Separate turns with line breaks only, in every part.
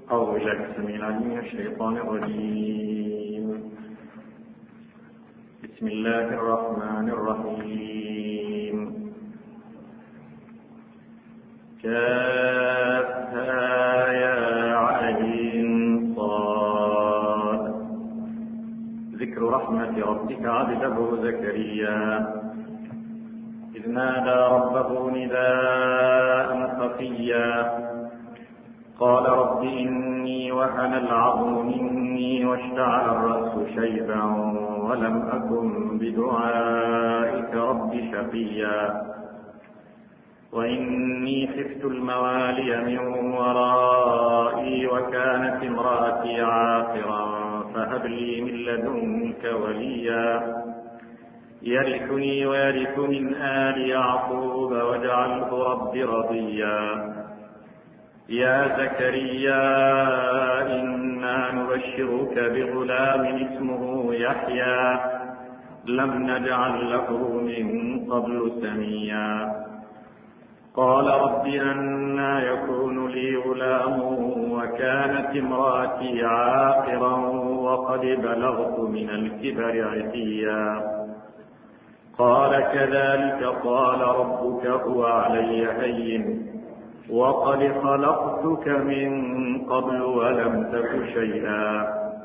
أعوذ بالله السميع العليم من الشيطان الرجيم. بسم الله الرحمن الرحيم. كافها يا عين صاد. ذكر رحمة ربك عبده زكريا إذ نادى ربه نداء خفيا قال رب إني وهن العظم مني واشتعل الرأس شيبا ولم أكن بدعائك رب شقيا وإني خفت الموالي من ورائي وكانت امرأتي عاقرا فهب لي من لدنك وليا يرثني ويرث من آل يعقوب واجعله رب رضيا يا زكريا إنا نبشرك بغلام اسمه يحيى لم نجعل له من قبل سميا قال رب أنى يكون لي غلام وكانت امرأتي عاقرا وقد بلغت من الكبر عتيا قال كذلك قال ربك هو علي هين وقد خلقتك من قبل ولم تك شيئا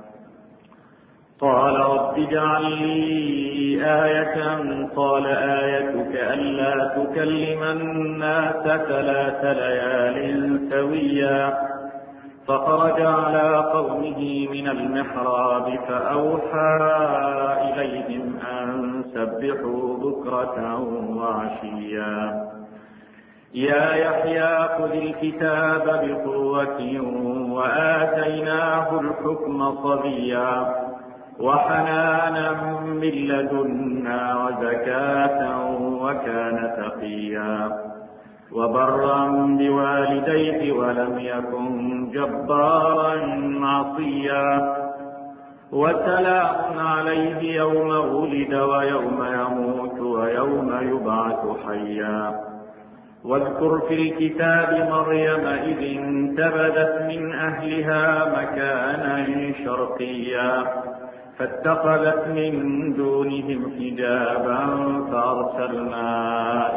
قال رب اجعل لي آية قال آيتك ألا تكلم الناس 3 ليال سويا فخرج على قومه من المحراب فأوحى إليهم أن سبحوا بكرة وعشيا يا يحيى خذ الكتاب بقوة وآتيناه الحكم صبيا وحنانا من لدنا وزكاة وكان تقيا وبرا بوالديه ولم يكن جبارا عصيا وسلام عليه يوم ولد ويوم يموت ويوم يبعث حيا واذكر في الكتاب مريم إذ انتبذت من أهلها مكانا شرقيا فاتخذت من دونهم حجابا فأرسلنا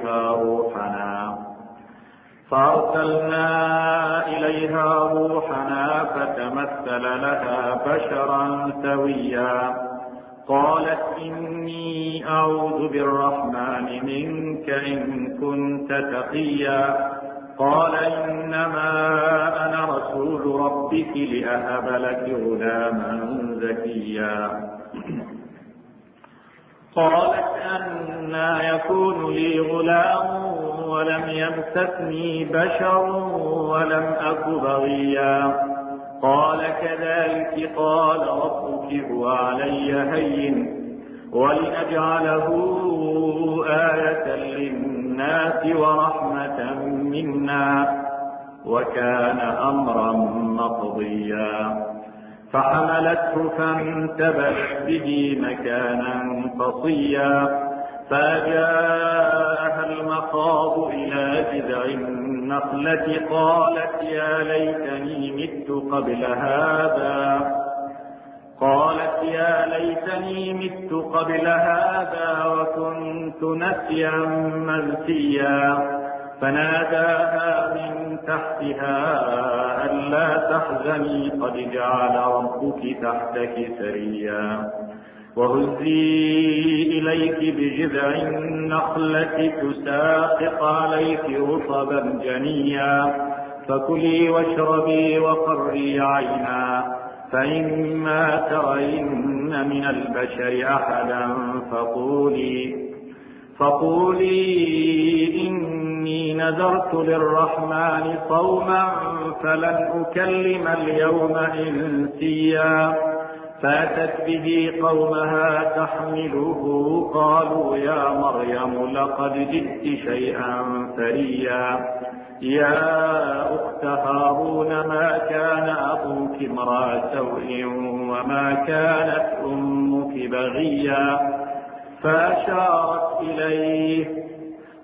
إليها روحنا فتمثل لها بشرا سويا قالت إني أعوذ بالرحمن منك إن كنت تقيا قال إنما أنا رسول ربك لأهب لك غلاما زكيا قالت أنى يكون لي غلام ولم يمسسني بشر ولم أك بغيا قال كذلك قال ربك هو علي هين ولنجعله آية للناس ورحمة منا وكان أمرا مقضيا فحملته فانتبذت به مكانا قصيا فجاءها المخاض إلى جذع النخلة قالت يا ليتني مت قبل هذا وكنت نسيا منسيا فناداها من تحتها ألا تحزني قد جعل ربك تحتك سريا وهزي إليك بجذع النخلة تساقط عليك رطبا جنيا فكلي واشربي وقري عينا فإما ترين من البشر أحدا فقولي إني نذرت للرحمن صوما فلن أكلم اليوم إنسيا فأتت به قومها تحمله قالوا يا مريم لقد جئت شيئا فريا يا أخت هارون ما كان أبوك امرأ سوء وما كانت أمك بغيا فأشارت إليه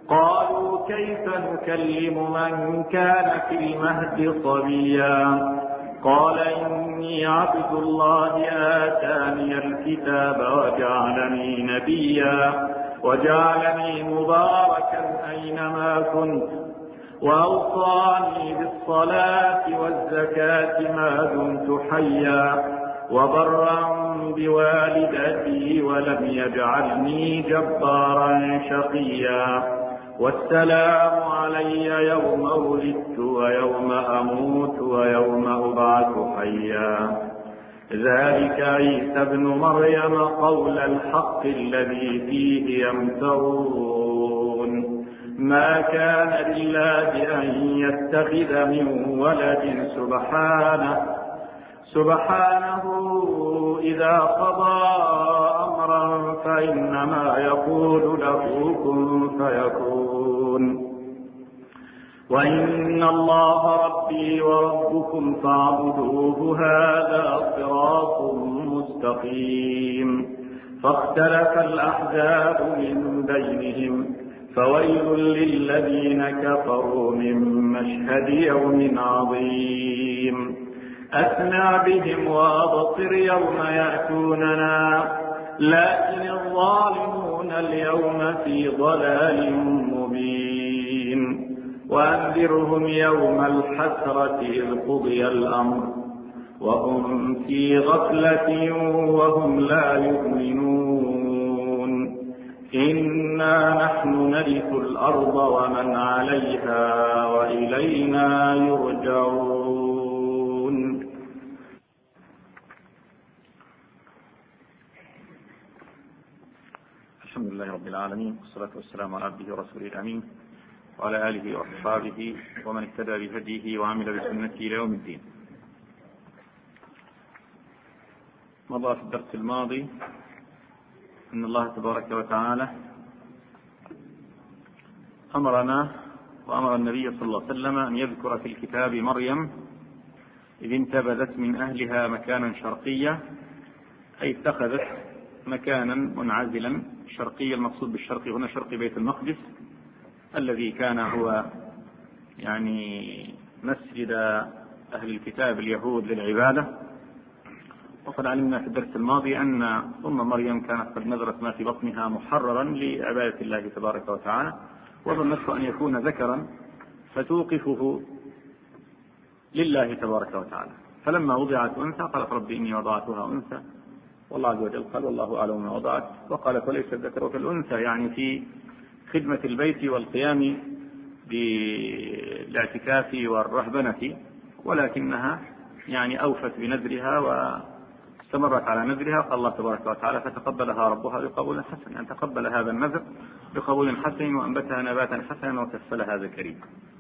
قالوا كيف نكلم من كان في المهد صبيا قال إني عبد الله آتاني الكتاب وجعلني نبيا وجعلني مباركا أينما كنت وأوصاني بالصلاة والزكاة ما دمت حيا وبرا بوالدتي ولم يجعلني جبارا شقيا والسلام علي يوم ولدت ويوم أموت ويوم أبعث حيا ذلك عيسى ابن مريم قول الحق الذي فيه يمترون ما كان لله أن يتخذ من ولد سبحانه إذا قضى أمرا فإنما يقول له كن فيكون وإن الله ربي وربكم فاعبدوه هذا صراط مستقيم فاختلف الأحزاب من بينهم فويل للذين كفروا من مشهد يوم عظيم أسمع بهم وأبصر يوم يأتوننا لكن الظالمون اليوم في ضلال مبين وأنذرهم يوم الحسرة إذ قضي الأمر وهم في غفلة وهم لا يؤمنون إنا نحن نرث الأرض ومن عليها وإلينا يرجعون.
الحمد لله رب العالمين والصلاة والسلام على عبده ورسوله الأمين وعلى آله وأصحابه ومن اهتدى بهديه وعمل بسنته إلى يوم الدين. مضى في الدرس الماضي أن الله تبارك وتعالى أمرنا وأمر النبي صلى الله عليه وسلم أن يذكر في الكتاب مريم إذ انتبذت من أهلها مكانا شرقيا، أي اتخذت مكانا منعزلا شرقيا. المقصود بالشرق هنا شرق بيت المقدس الذي كان هو يعني مسجد أهل الكتاب اليهود للعبادة. وقد علمنا في الدرس الماضي أن أم مريم كانت قد نذرت ما في بطنها محررا لعبادة الله تبارك وتعالى، وظنته أن يكون ذكرا فتوقفه لله تبارك وتعالى. فلما وضعت أنثى قالت ربي إني وضعتها أنثى والله عز وجل قال والله أعلم ما وضعت، وقالت وليس الذكر كالأنثى، يعني في خدمة البيت والقيام بالاعتكاف والرهبنة، ولكنها يعني أوفت بنذرها واستمرت على نذرها. قال الله تبارك وتعالى فتقبلها ربها بقبول حسن، أن تقبل هذا النذر بقبول حسن وأنبتها نباتا حسنا وكفلها زكريا.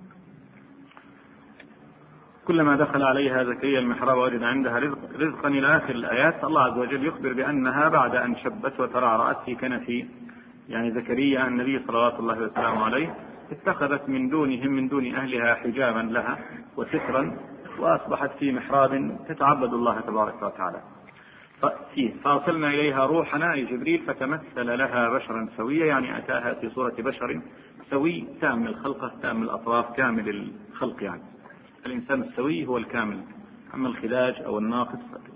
كلما دخل عليها زكريا المحراب وجد عندها رزقا إلى آخر الآيات. الله عز وجل يخبر بأنها بعد أن شبت وترعرأت في كنف يعني زكريا النبي صلوات الله وسلامه عليه اتخذت من دون أهلها حجابا لها وسترا، وأصبحت في محراب تتعبد الله تبارك وتعالى. فأرسلنا إليها روحنا أي جبريل فتمثل لها بشرا سويا، يعني أتاها في صورة بشر سوي تام الخلقة تام الأطراف كامل الخلق. يعني الإنسان السوي هو الكامل، أما الخلاج أو الناقص.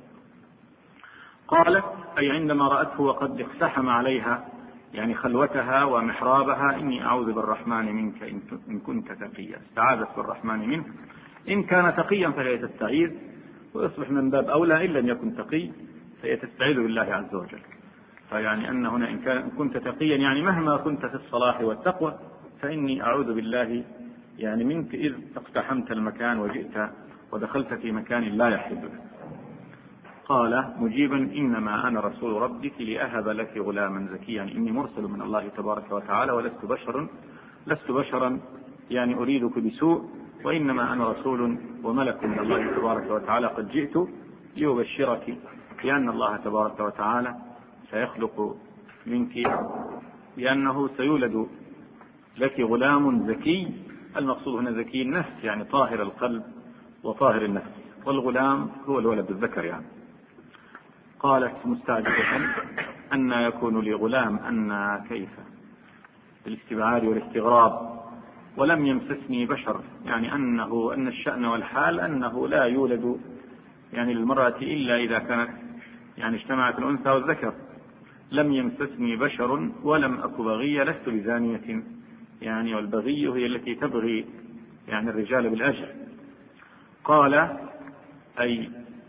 قالت أي عندما رأته وقد اقتحم عليها يعني خلوتها ومحرابها إني أعوذ بالرحمن منك إن كنت تقيا. استعاذت بالرحمن منك، إن كان تقيا فهي تستعيذ، ويصبح من باب أولى إن لم يكن تقي فهي تستعيذ بالله عز وجل. فيعني أن هنا إن كنت تقيا يعني مهما كنت في الصلاح والتقوى فإني أعوذ بالله يعني منك إذ اقتحمت المكان وجئت ودخلت في مكان لا يحل لك. قال مجيبا إنما أنا رسول ربك لأهب لك غلاما زكيا، يعني إني مرسل من الله تبارك وتعالى لست بشرا يعني أريدك بسوء، وإنما أنا رسول وملك من الله تبارك وتعالى قد جئت لأبشرك بأن الله تبارك وتعالى سيخلق منك، بأنه سيولد لك غلام زكي. المقصود هنا زكي النفس يعني طاهر القلب وطاهر النفس، والغلام هو الولد الذكر يعني. قالت مستعجبة أن يكون لي غلام أن كيف بالاستبعاد والاستغراب، ولم يمسسني بشر، يعني أن الشأن والحال أنه لا يولد يعني للمرأة إلا إذا كانت يعني اجتمعت الأنثى والذكر. لم يمسسني بشر ولم أك بغية لست بزانية، يعني والبغي هي التي تبغي يعني الرجال بالأجر. قال أي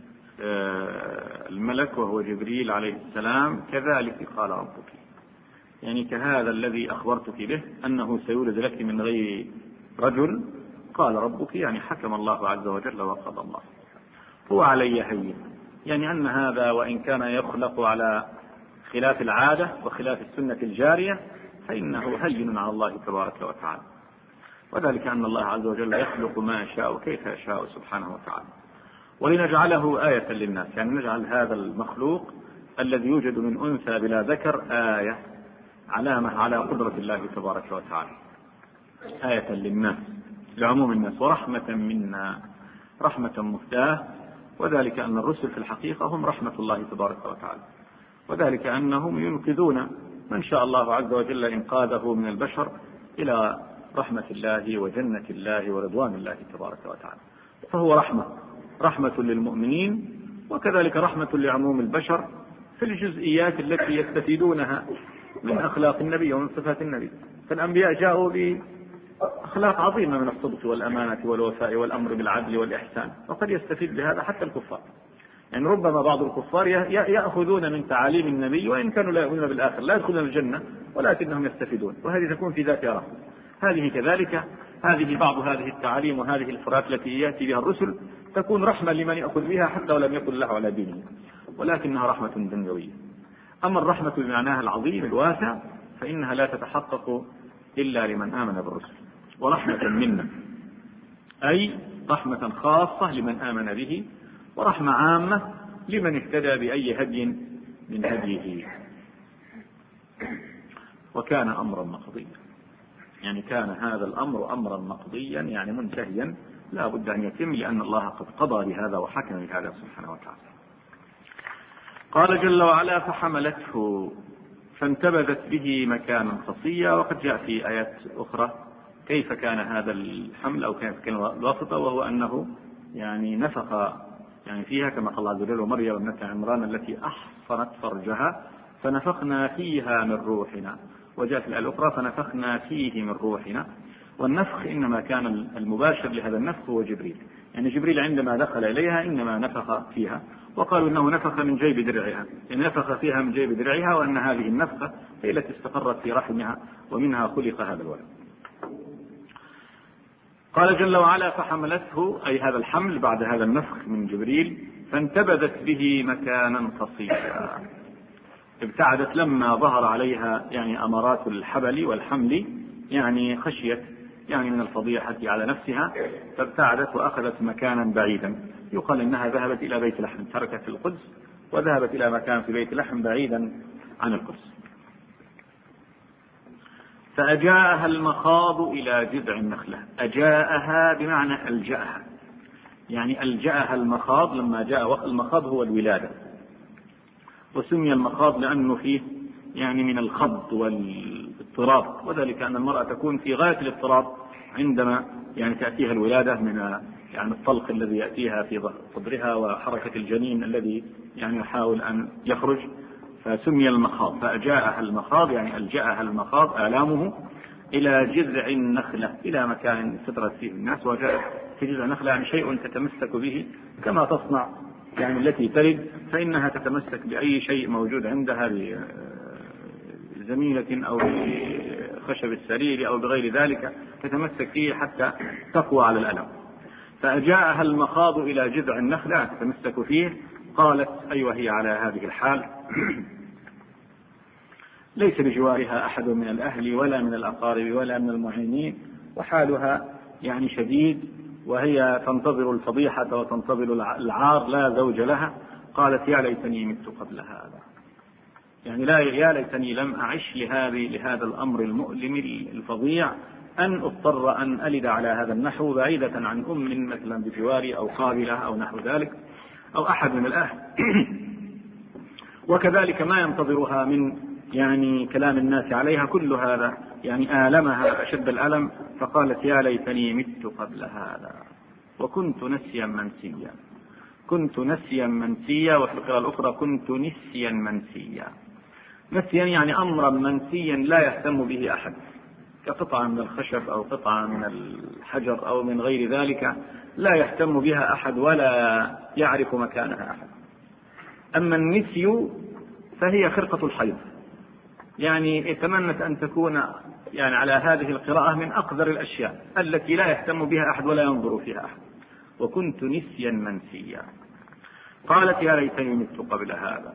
الملك وهو جبريل عليه السلام كذلك قال ربك، يعني كهذا الذي أخبرتك به أنه سيولد لك من غير رجل قال ربك، يعني حكم الله عز وجل وقضى الله. هو علي هين، يعني أن هذا وإن كان يخلق على خلاف العادة وخلاف السنة الجارية فإنه هين على الله تبارك وتعالى، وذلك أن الله عز وجل يخلق ما يشاء كيف يشاء سبحانه وتعالى. ولنجعله آية للناس، يعني نجعل هذا المخلوق الذي يوجد من أنثى بلا ذكر آية، علامة على قدرة الله تبارك وتعالى، آية للناس لعموم الناس، ورحمة منا، رحمة مهداة، وذلك أن الرسل في الحقيقة هم رحمة الله تبارك وتعالى، وذلك أنهم ينقذون من شاء الله عز وجل إنقاذه من البشر إلى رحمة الله وجنة الله ورضوان الله تبارك وتعالى. فهو رحمة للمؤمنين، وكذلك رحمة لعموم البشر في الجزئيات التي يستفيدونها من أخلاق النبي ومن صفات النبي. فالأنبياء جاءوا بأخلاق عظيمة من الصدق والأمانة والوفاء والأمر بالعدل والإحسان، وقد يستفيد بهذا حتى الكفار. يعني ربما بعض الكفار يأخذون من تعاليم النبي وإن كانوا لا يؤمنون بالآخر، لا يدخلون الجنة، ولكنهم يستفيدون، وهذه تكون في ذاتها رحمة. هذه كذلك، هذه بعض هذه التعاليم وهذه الفرات التي يأتي بها الرسل تكون رحمة لمن يأخذ بها حتى ولم يكن له على دينه، ولكنها رحمة دنيوية. أما الرحمة بمعناها العظيم الواسع فإنها لا تتحقق إلا لمن آمن بالرسل، ورحمة منا أي رحمة خاصة لمن آمن به، ورحمة عامة لمن اهتدى بأي هدي من هديه. وكان أمرا مقضيا، يعني كان هذا الأمر أمرا مقضيا، يعني منتهيا لا بد أن يتم، لأن الله قد قضى بهذا وحكم بهذا سبحانه وتعالى. قال جل وعلا فحملته فانتبذت به مكانا قصيا. وقد جاء في آيات أخرى كيف كان هذا الحمل أو كيف كان الواسطة، وهو أنه يعني نفخ يعني فيها كما قال الله عز وجل ومريم ابنة عمران التي أحصنت فرجها فنفخنا فيها من روحنا. وجاء في الآية الأخرى فنفخنا فيه من روحنا. والنفخ إنما كان المباشر لهذا النفخ هو جبريل، يعني جبريل عندما دخل إليها إنما نفخ فيها، وقالوا إنه نفخ من جيب درعها، يعني نفخ فيها من جيب درعها، وأن هذه النفخة هي التي استقرت في رحمها ومنها خلق هذا الولد. قال جل وعلا فحملته أي هذا الحمل بعد هذا النفخ من جبريل، فانتبذت به مكانا قصيا، ابتعدت لما ظهر عليها يعني أمارات الحبل والحمل، يعني خشيت يعني من الفضيحة على نفسها، فابتعدت وأخذت مكانا بعيدا. يقال إنها ذهبت إلى بيت لحم، تركت القدس وذهبت إلى مكان في بيت لحم بعيدا عن القدس. فأجاءها المخاض إلى جذع النخلة. أجاءها بمعنى ألجأها، يعني ألجأها المخاض. لما جاء المخاض هو الولادة، وسمي المخاض لأنه فيه يعني من الخض والاضطراب، وذلك أن المرأة تكون في غاية الاضطراب عندما يعني تأتيها الولادة من يعني الطلق الذي يأتيها في صدرها وحركة الجنين الذي يعني يحاول أن يخرج، فسمي المخاض. فأجاءها المخاض يعني ألجأها المخاض آلامه إلى جذع النخلة، إلى مكان سترت فيه الناس. وجاء في جذع النخلة يعني شيء تتمسك به كما تصنع يعني التي تلد، فإنها تتمسك بأي شيء موجود عندها بزميلة أو بخشب السرير أو بغير ذلك، تتمسك فيه حتى تقوى على الألم. فأجاءها المخاض إلى جذع النخلة تتمسك فيه. قالت أيوة هي على هذه الحال ليس بجوارها أحد من الأهل ولا من الأقارب ولا من المعينين، وحالها يعني شديد، وهي تنتظر الفضيحة وتنتظر العار، لا زوج لها. قالت يا ليتني مت قبل هذا، يعني لا يا ليتني لم أعش لهذا الأمر المؤلم الفظيع، أن أضطر أن ألد على هذا النحو بعيدة عن أم مثلا بجواري أو قابلة أو نحو ذلك أو أحد من الأهل. وكذلك ما ينتظرها من يعني كلام الناس عليها، كل هذا يعني آلمها أشد الألم. فقالت يا ليتني مت قبل هذا وكنت نسيا منسيا. كنت نسيا منسيا، وفي القراءة الأخرى كنت نسيا منسيا. نسيا يعني أمرا منسيا لا يهتم به أحد، كقطعة من الخشب أو قطعة من الحجر أو من غير ذلك، لا يهتم بها أحد ولا يعرف مكانها أحد. أما النسي فهي خرقة الحيض، يعني تمنت أن تكون يعني على هذه القراءة من أقدر الأشياء التي لا يهتم بها أحد ولا ينظر فيها أحد. وكنت نسيا منسيا. قالت يا ليتني مت قبل هذا.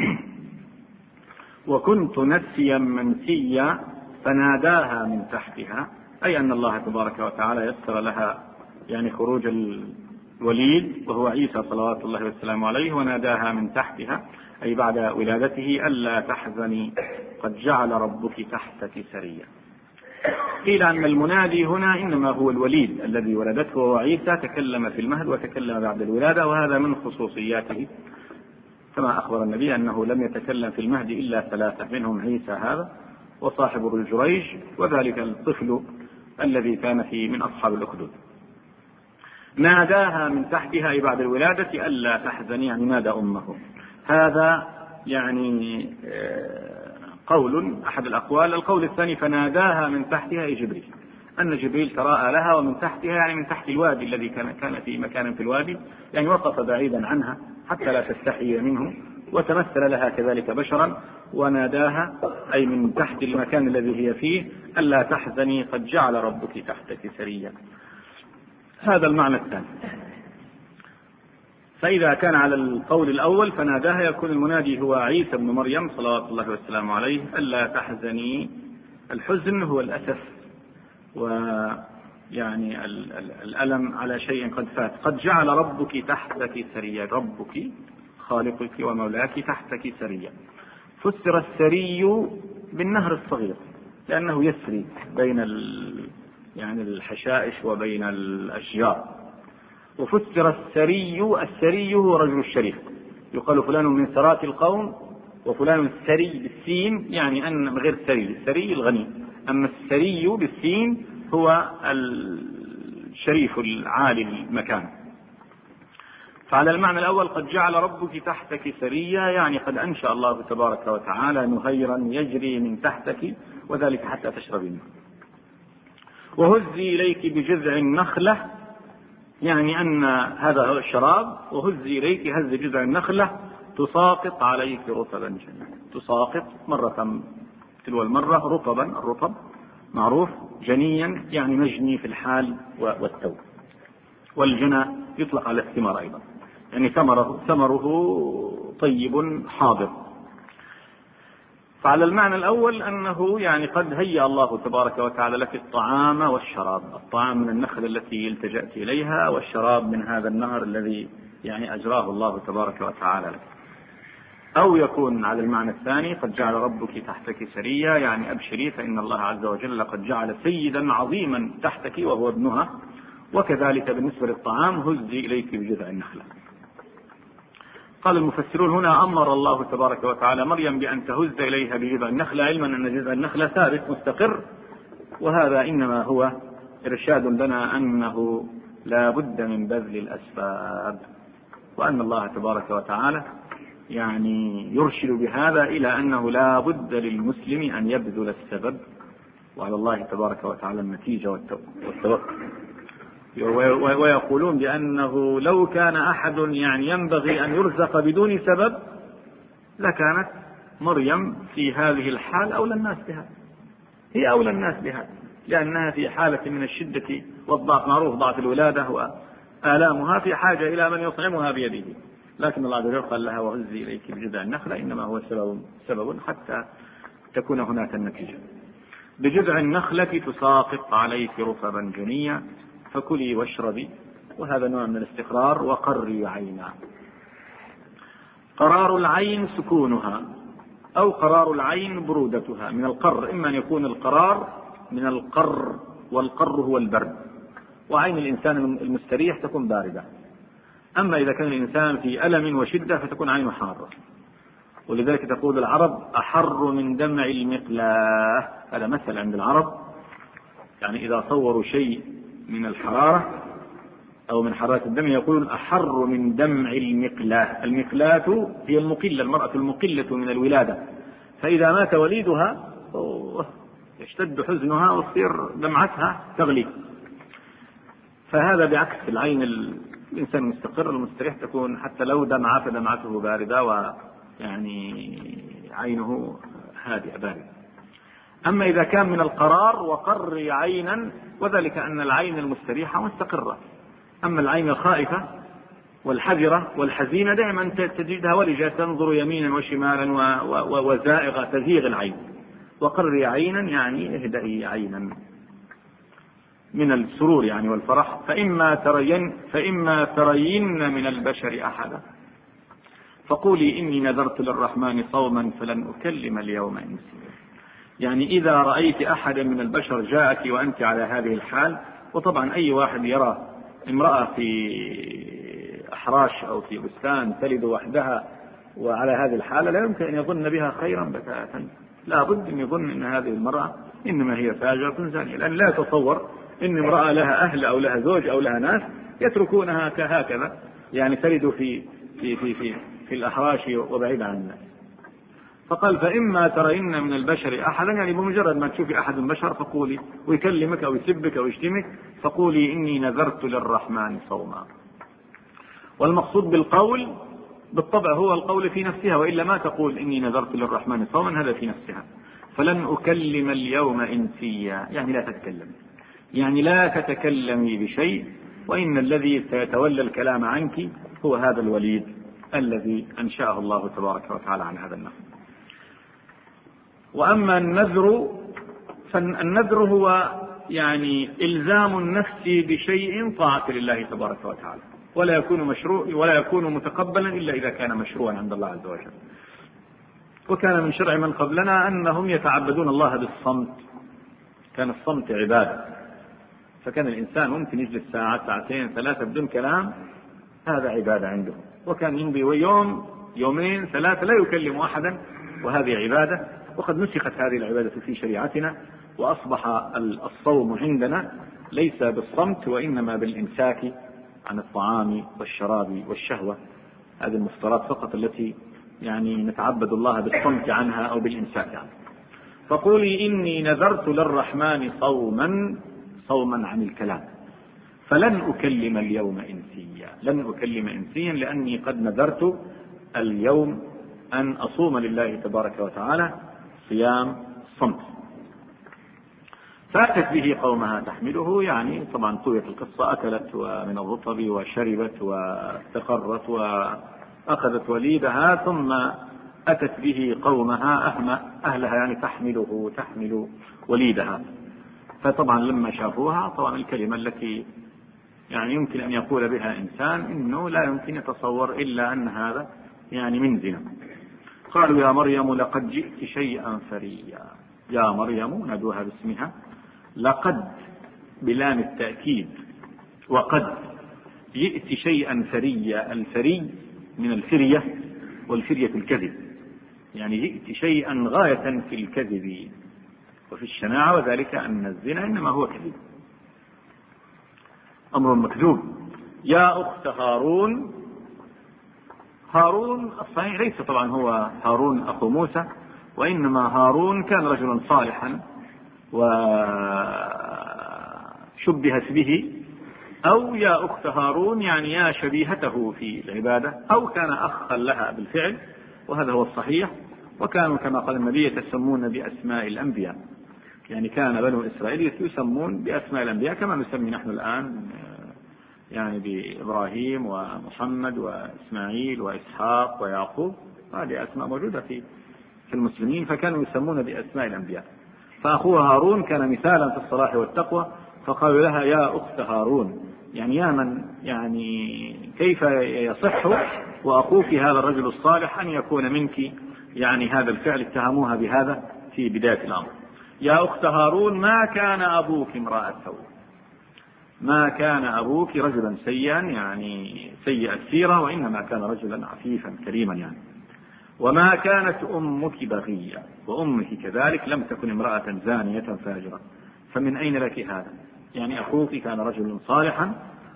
وكنت نسيا منسيا فناداها من تحتها، أي أن الله تبارك وتعالى يسر لها يعني خروج الوليد وهو عيسى صلوات الله والسلام عليه، وناداها من تحتها أي بعد ولادته ألا تحزني قد جعل ربك تحتك سريا. قيل أن المنادي هنا إنما هو الوليد الذي ولدته وهو عيسى، تكلم في المهد وتكلم بعد الولادة، وهذا من خصوصياته كما أخبر النبي أنه لم يتكلم في المهد إلا ثلاثة، منهم عيسى هذا وصاحب ابن جريج وذلك الطفل الذي كان من أصحاب الأخدود. ناداها من تحتها أي بعد الولادة ألا تحزني، يعني نادى أمه. هذا يعني قول أحد الأقوال. القول الثاني فناداها من تحتها أي جبريل، أن جبريل تراءى لها ومن تحتها يعني من تحت الوادي الذي كان في مكان في الوادي، يعني وقف بعيدا عنها حتى لا تستحي منه، وتمثل لها كذلك بشرا وناداها أي من تحت المكان الذي هي فيه ألا تحزني قد جعل ربك تحتك سريا. هذا المعنى الثاني. فإذا كان على القول الأول فناداها يكون المنادي هو عيسى بن مريم صلوات الله والسلام عليه ألا تحزني. الحزن هو الأسف ويعني الألم على شيء قد فات. قد جعل ربك تحتك سريا، ربك خالقك ومولاك تحتك سريا. فسر السري بالنهر الصغير لأنه يسري بين يعني الحشائش وبين الأشجار. وفسر السري هو رجل الشريف، يقال فلان من سرات القوم وفلان السري بالسين، يعني أن غير السري الغني، أما السري بالسين هو الشريف العالي المكان. فعلى المعنى الأول قد جعل ربك تحتك سريا، يعني قد أنشأ الله تبارك وتعالى نهيرا يجري من تحتك وذلك حتى تشربي منه. وهزي إليك بجذع النخلة، يعني أن هذا هو الشراب. وهزي إليك هز جذع النخلة تساقط عليك رطبا جنيا. تساقط مرة تلو المرة رطبا، الرطب معروف، جنيا يعني مجني في الحال والتو. والجنى يطلق على الثمر أيضا، يعني ثمره طيب حاضر. فعلى المعنى الأول أنه يعني قد هيأ الله تبارك وتعالى لك الطعام والشراب، الطعام من النخل التي التجأت إليها والشراب من هذا النهر الذي يعني أجراه الله تبارك وتعالى لك. أو يكون على المعنى الثاني قد جعل ربك تحتك سريا، يعني أبشري فإن الله عز وجل قد جعل سيدا عظيما تحتك وهو ابنها. وكذلك بالنسبة للطعام هزي إليك بجذع النخلة. قال المفسرون هنا أمر الله تبارك وتعالى مريم بأن تهز إليها بجذع النخلة، علما أن جذع النخلة ثابت مستقر، وهذا إنما هو إرشاد لنا أنه لا بد من بذل الأسباب، وأن الله تبارك وتعالى يعني يرشد بهذا إلى أنه لا بد للمسلم أن يبذل السبب، وعلى الله تبارك وتعالى النتيجة والتوكل. ويقولون بأنه لو كان أحد يعني ينبغي أن يرزق بدون سبب لكانت مريم في هذه الحال أولى الناس بها، هي أولى الناس بها، لأنها في حالة من الشدة والضعف، معروف ضعف الولادة وآلامها، في حاجة إلى من يطعمها بيده. لكن الله عز وجل قال لها وهزي إليك بجذع النخلة، إنما هو سبب حتى تكون هناك النتيجة. بجذع النخلة تساقط عليك رطبا جنيا فكلي واشربي، وهذا نوع من الاستقرار. وقري عينا. قرار العين سكونها، أو قرار العين برودتها من القر، إما أن يكون القرار من القر، والقر هو البرد، وعين الإنسان المستريح تكون باردة. أما إذا كان الإنسان في ألم وشدة فتكون عينه حارة، ولذلك تقول العرب أحر من دمع المقلاة. هذا مثل عند العرب، يعني إذا صوروا شيء من الحرارة أو من حرارة الدم، يقول أحر من دمع المقلاة. المقلاة هي المقلة، المرأة المقلة من الولادة، فإذا مات وليدها يشتد حزنها وتصير دمعتها تغلي. فهذا بعكس العين الإنسان المستقر المستريح تكون حتى لو دمع فدمعته باردة ويعني عينه هادئة باردة. أما إذا كان من القرار وقر عينا، وذلك أن العين المستريحة مستقرة، أما العين الخائفة والحذرة والحزينة دائما تجدها ولجة تنظر يمينا وشمالا وزائغة تزيغ العين. وقر عينا يعني اهدئي عينا من السرور يعني والفرح. فإما ترين من البشر أحدا فقولي إني نذرت للرحمن صوما فلن أكلم اليوم إنسيا. يعني إذا رأيت أحدا من البشر جاءك وأنت على هذه الحال، وطبعا أي واحد يرى امرأة في أحراش أو في بستان تلد وحدها وعلى هذه الحالة لا يمكن أن يظن بها خيرا بتاتا، لا بد أن يظن أن هذه المرأة إنما هي فاجرة زانية، لأن لا يتصور أن امرأة لها أهل أو لها زوج أو لها ناس يتركونها كهكذا يعني تلد في الأحراش وبعيد عن الناس. فقال فإما ترين من البشر أحدا، يعني بمجرد ما تشوفي أحد البشر فقولي، ويكلمك أو يسبك أو يشتمك فقولي إني نذرت للرحمن صوما. والمقصود بالقول بالطبع هو القول في نفسها، وإلا ما تقول إني نذرت للرحمن صوما، هذا في نفسها. فلن أكلم اليوم إنسيا يعني لا تتكلم، يعني لا تتكلمي بشيء، وإن الذي سيتولى الكلام عنك هو هذا الوليد الذي أنشأه الله تبارك وتعالى عن هذا النفس. وأما النذر فالنذر هو يعني إلزام النفس بشيء طاعة لله تبارك وتعالى، ولا يكون مشروع ولا يكون متقبلا إلا إذا كان مشروعا عند الله عز وجل. وكان من شرع من قبلنا أنهم يتعبدون الله بالصمت، كان الصمت عبادة، فكان الإنسان ممكن يجلس ساعة ساعتين ثلاثة بدون كلام، هذا عبادة عنده. وكان يمضي يوم يومين ثلاثة لا يكلم أحدا، وهذه عبادة. وقد نسخت هذه العبادة في شريعتنا، وأصبح الصوم عندنا ليس بالصمت وإنما بالإمساك عن الطعام والشراب والشهوة، هذه المفطرات فقط التي يعني نتعبد الله بالصمت عنها أو بالإمساك عنها. فقولي إني نذرت للرحمن صوما عن الكلام فلن أكلم اليوم إنسيا. لن أكلم إنسيا لأني قد نذرت اليوم أن أصوم لله تبارك وتعالى صيام الصمت. فأتت به قومها تحمله، يعني طبعا طويت القصة، أكلت من الرطب وشربت واستقرت وأخذت وليدها، ثم أتت به قومها أهلها يعني تحمل وليدها. فطبعا لما شافوها طبعا الكلمة التي يعني يمكن أن يقول بها إنسان إنه لا يمكن يتصور إلا أن هذا يعني من زنا. قالوا يا مريم لقد جئت شيئا فريا. يا مريم نادوها باسمها، لقد بلام التأكيد، وقد جئت شيئا فريا. الفري من الفرية، والفرية الكذب، يعني جئت شيئا غاية في الكذب وفي الشناعة، وذلك أن الزنا إنما هو كذب، أمر مكذوب. يا أخت هارون. هارون الصحيح ليس طبعا هو هارون أخو موسى، وإنما هارون كان رجلا صالحا وشبهت به، أو يا أخت هارون يعني يا شبيهته في العبادة، أو كان أخا لها بالفعل، وهذا هو الصحيح. وكانوا كما قال النبي يتسمون بأسماء الأنبياء، يعني كان بنو إسرائيل يسمون بأسماء الأنبياء كما نسمي نحن الآن يعني بإبراهيم ومحمد وإسماعيل وإسحاق ويعقوب، هذه أسماء موجودة في المسلمين، فكانوا يسمون بأسماء الأنبياء. فأخوها هارون كان مثالا في الصلاح والتقوى، فقالوا لها يا أخت هارون، يعني يا من يعني كيف يصح وأخوك هذا الرجل الصالح أن يكون منك يعني هذا الفعل. اتهموها بهذا في بداية الأمر. يا أخت هارون ما كان أبوك امرأة سوء، ما كان أبوك رجلا سيئا يعني سيء السيرة، وإنما كان رجلا عفيفا كريما يعني. وما كانت أمك بغية، وأمك كذلك لم تكن امرأة زانية فاجرة. فمن أين لك هذا؟ يعني أخوك كان رجلا صالحا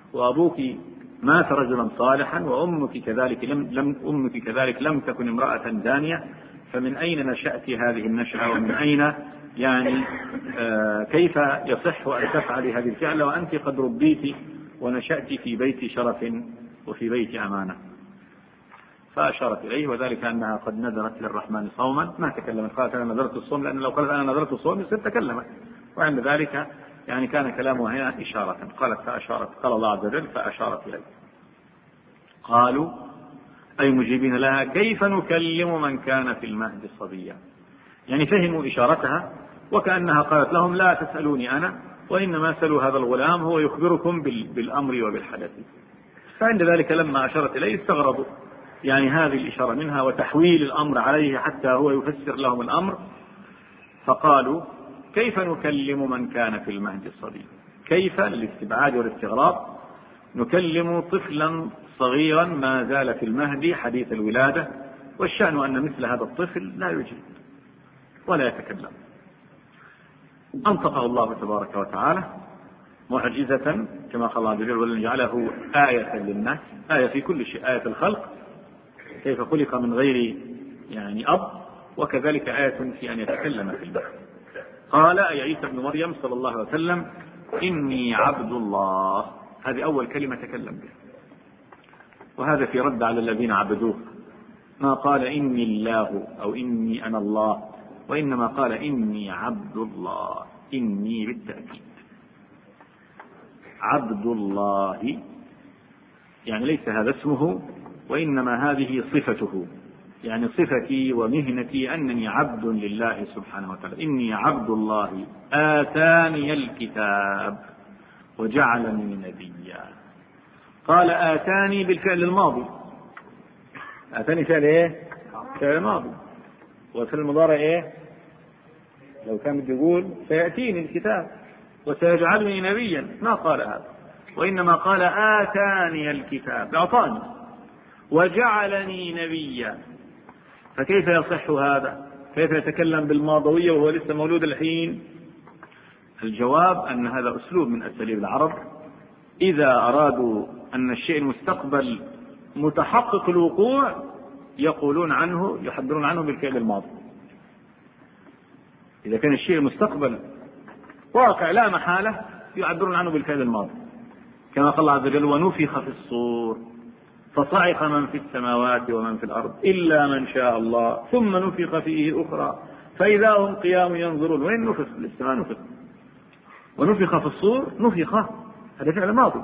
وأبوك مات رجلا صالحا، وأمك كذلك لم تكن امرأة دانية، فمن أين نشأت هذه النشأة؟ ومن أين يعني كيف يصح أن تفعلي هذه الفعلة وأنت قد ربيت ونشأت في بيت شرف وفي بيت أمانة؟ فأشارت إليه، وذلك أنها قد نذرت للرحمن صوما. ما تكلمت، قالت أنا نذرت الصوم، لأن لو قالت أنا نذرت الصوم يصير تكلمت، وعند ذلك يعني كان كلامها هنا إشارة. قالت فأشارت، قال الله عز وجل فأشارت إليه. قالوا أي مجيبين لها كيف نكلم من كان في المهد صبيا؟ يعني فهموا إشارتها، وكأنها قالت لهم لا تسألوني أنا، وإنما سألوا هذا الغلام، هو يخبركم بالأمر وبالحدث. فعند ذلك لما أشارت إليه استغربوا يعني هذه الإشارة منها وتحويل الأمر عليه حتى هو يفسر لهم الأمر. فقالوا كيف نكلم من كان في المهد الصبي؟ كيف للاستبعاد والاستغراب، نكلم طفلا صغيرا ما زال في المهد حديث الولادة، والشأن أن مثل هذا الطفل لا يجيب ولا يتكلم. أنطقه الله تبارك وتعالى معجزة كما قال الله عز وجل ولنجعله آية للناس، آية في كل شيء، آية الخلق كيف خلق من غير يعني أب، وكذلك آية في أن يتكلم في المهد. قال أي عيسى ابن مريم صلى الله عليه وسلم إني عبد الله، هذه أول كلمة تكلم بها، وهذا في رد على الذين عبدوه. ما قال إني الله أو إني أنا الله، وإنما قال إني عبد الله، إني بالتأكيد عبد الله، يعني ليس هذا اسمه، وإنما هذه صفته، يعني صفتي ومهنتي أنني عبد لله سبحانه وتعالى. إني عبد الله آتاني الكتاب وجعلني نبيا. قال آتاني بالفعل الماضي، آتاني فعل إيه؟ فعل ماضي. والفعل المضارع إيه؟ لو كان بده يقول سيأتيني الكتاب وسيجعلني نبيا، ما قال هذا، وإنما قال آتاني الكتاب، أعطاني وجعلني نبيا. فكيف يصح هذا؟ كيف يتكلم بالماضوية وهو لسه مولود الحين؟ الجواب أن هذا أسلوب من أساليب العرب، إذا أرادوا أن الشيء المستقبل متحقق الوقوع يقولون عنه، يحضرون عنه بالفعل الماضي. إذا كان الشيء المستقبل واقع لا محالة يعبرون عنه بالفعل الماضي، كما قال الله عز وجل ونفخ في الصور فصعق من في السماوات ومن في الأرض إلا من شاء الله ثم نفخ فيه أخرى فإذا هم قيام ينظرون. وين نفخ؟ لسه ما نفخ. ونفخ في الصور، نفخ هذا فعل ماضي،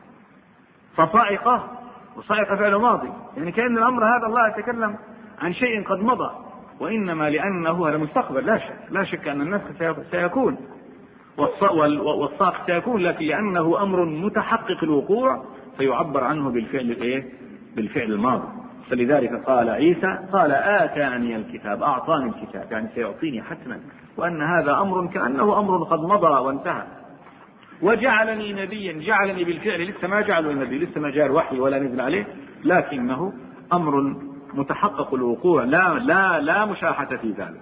فصعق، وصعق فعل ماضي، يعني كأن الأمر هذا الله يتكلم عن شيء قد مضى، وإنما لأنه هذا مستقبل لا شك أن النفخ سيكون والصعق سيكون، لكن لأنه أمر متحقق الوقوع فيعبر عنه بالفعل الايه؟ بالفعل الماضي. فلذلك قال عيسى قال آتاني الكتاب، أعطاني الكتاب، يعني سيعطيني حتما، وأن هذا أمر كأنه أمر قد مضى وانتهى. وجعلني نبيا، جعلني بالفعل، لسه ما جعله النبي، لسه ما جاء الوحي ولا نزل عليه، لكنه أمر متحقق الوقوع، لا مشاحة في ذلك.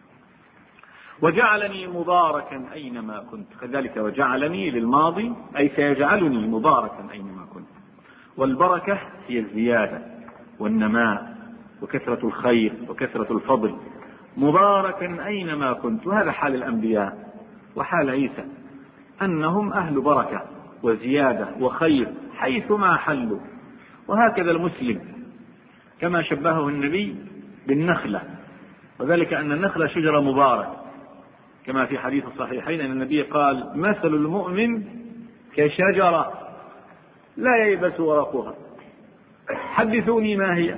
وجعلني مباركا أينما كنت، كذلك وجعلني للماضي أي سيجعلني مباركا أينما كنت. والبركة هي الزيادة والنماء وكثرة الخير وكثرة الفضل، مباركا أينما كنت. وهذا حال الأنبياء وحال عيسى، أنهم أهل بركة وزيادة وخير حيثما حلوا. وهكذا المسلم كما شبهه النبي بالنخلة، وذلك أن النخلة شجرة مبارك، كما في حديث الصحيحين أن النبي قال مثل المؤمن كشجرة لا ييبس ورقها. حدثوني ما هي؟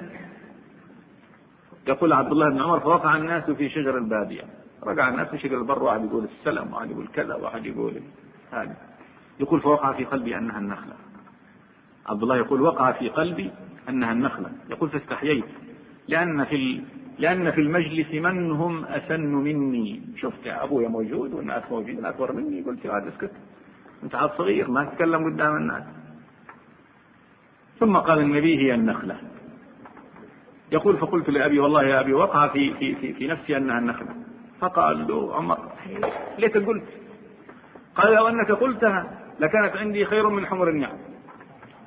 يقول عبد الله بن عمر فوقع الناس في شجر البادية، رجع الناس في شجر البر، واحد يقول السلم واحد يقول كذا واحد يقول هذا، يقول فوقع في قلبي أنها النخلة. عبد الله يقول وقع في قلبي أنها النخلة، يقول فاستحييت لأن في المجلس من هم أسن مني، شفت يا أبويا موجود والناس موجودين أكبر مني، قلت هذا اسكت أنت عاد صغير ما تتكلم قدام الناس. ثم قال النبي هي النخلة. يقول فقلت لأبي والله يا أبي وقع في نفسي أنها النخلة. فقال له عمر ليت قلت؟ قال لو أنك قلتها لكانت عندي خير من حمر النعم.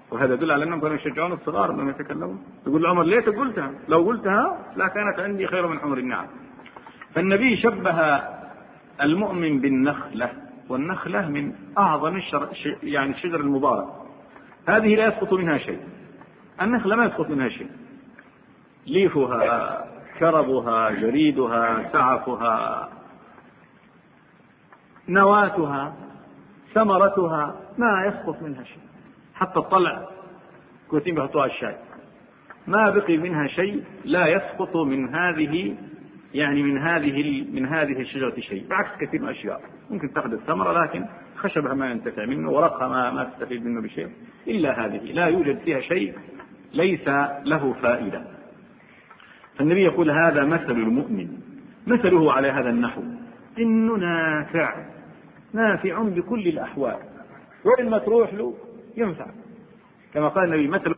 وهذا يدل على أنهم كانوا يشجعون الصغار أنهم يتكلمون. يقول عمر ليت قلتها، لو قلتها لا كانت عندي خير من حمر النعم. فالنبي شبه المؤمن بالنخلة، والنخلة من أعظم يعني الشجر المبارك، هذه لا يسقط منها شيء. النخلة ما يسقط منها شيء، ليفها، كربها، جريدها، سعفها، نواتها، ثمرتها، ما يسقط منها شيء. حتى الطلع كوتين بيحطوها الشاي، ما بقي منها شيء لا يسقط من هذه يعني من هذه الشجرة شيء، بعكس كثير من الأشياء ممكن تأخذ الثمرة لكن خشبها ما ينتفع منه، ورقها ما تستفيد منه بشيء، إلا هذه لا يوجد فيها شيء ليس له فائدة. فالنبي يقول هذا مثل المؤمن، مثله على هذا النحو إنه نافع بكل الأحوال، وإن ما تروح له ينفع، كما قال النبي مثل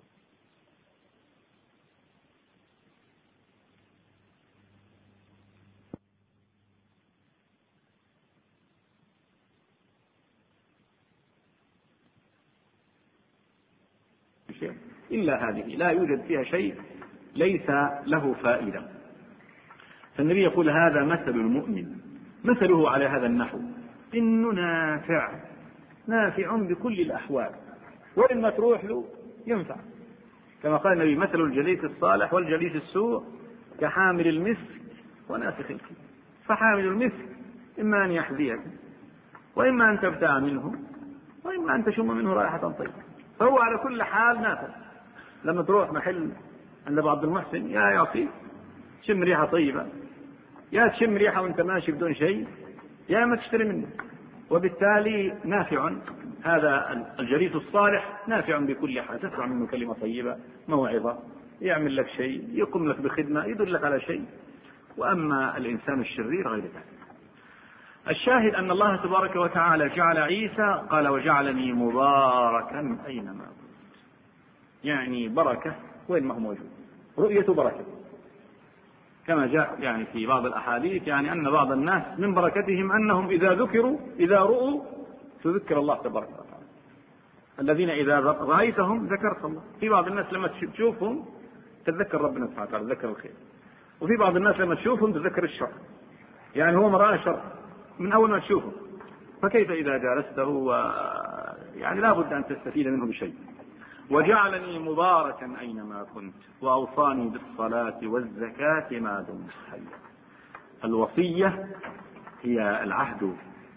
إلا هذه لا يوجد فيها شيء ليس له فائدة. فالنبي يقول هذا مثل المؤمن، مثله على هذا النحو إنه نافع بكل الأحوال، وإن ما تروح له ينفع، كما قال النبي مثل الجليس الصالح والجليس السوء كحامل المسك ونافخ الكير. فحامل المسك إما أن يحذيك، وإما أن تبتاع منه، وإما أن تشم منه رائحة طيبة، فهو على كل حال نافع. لما تروح محل عند أبو عبد المحسن يا يعطيك تشم ريحة طيبة، يا تشم ريحة وانت ماشي بدون شيء، يا ما تشتري منه. وبالتالي نافع هذا الجليس الصالح، نافع بكل حال، تسمع منه كلمة طيبة، موعظة، يعمل لك شيء، يقوم لك بخدمة، يدلك على شيء. وأما الإنسان الشرير غير ذلك. الشاهد أن الله تبارك وتعالى جعل عيسى قال وجعلني مباركا أينما كنت، يعني بركة وين ما هو موجود، رؤية بركة، كما جاء يعني في بعض الأحاديث يعني أن بعض الناس من بركتهم أنهم إذا رؤوا تذكر الله تبارك وتعالى. الذين إذا رأيتهم ذكرت الله. في بعض الناس لما تشوفهم تتذكر ربنا سبحانه وتعالى، تذكر الخير. وفي بعض الناس لما تشوفهم تذكر الشر، يعني هو مرأة شر من أول ما تشوفه، فكيف إذا جالسته يعني لا بد أن تستفيد منه بشيء. وجعلني مباركا أينما كنت وأوصاني بالصلاة والزكاة ما دمت حيا. الوصية هي العهد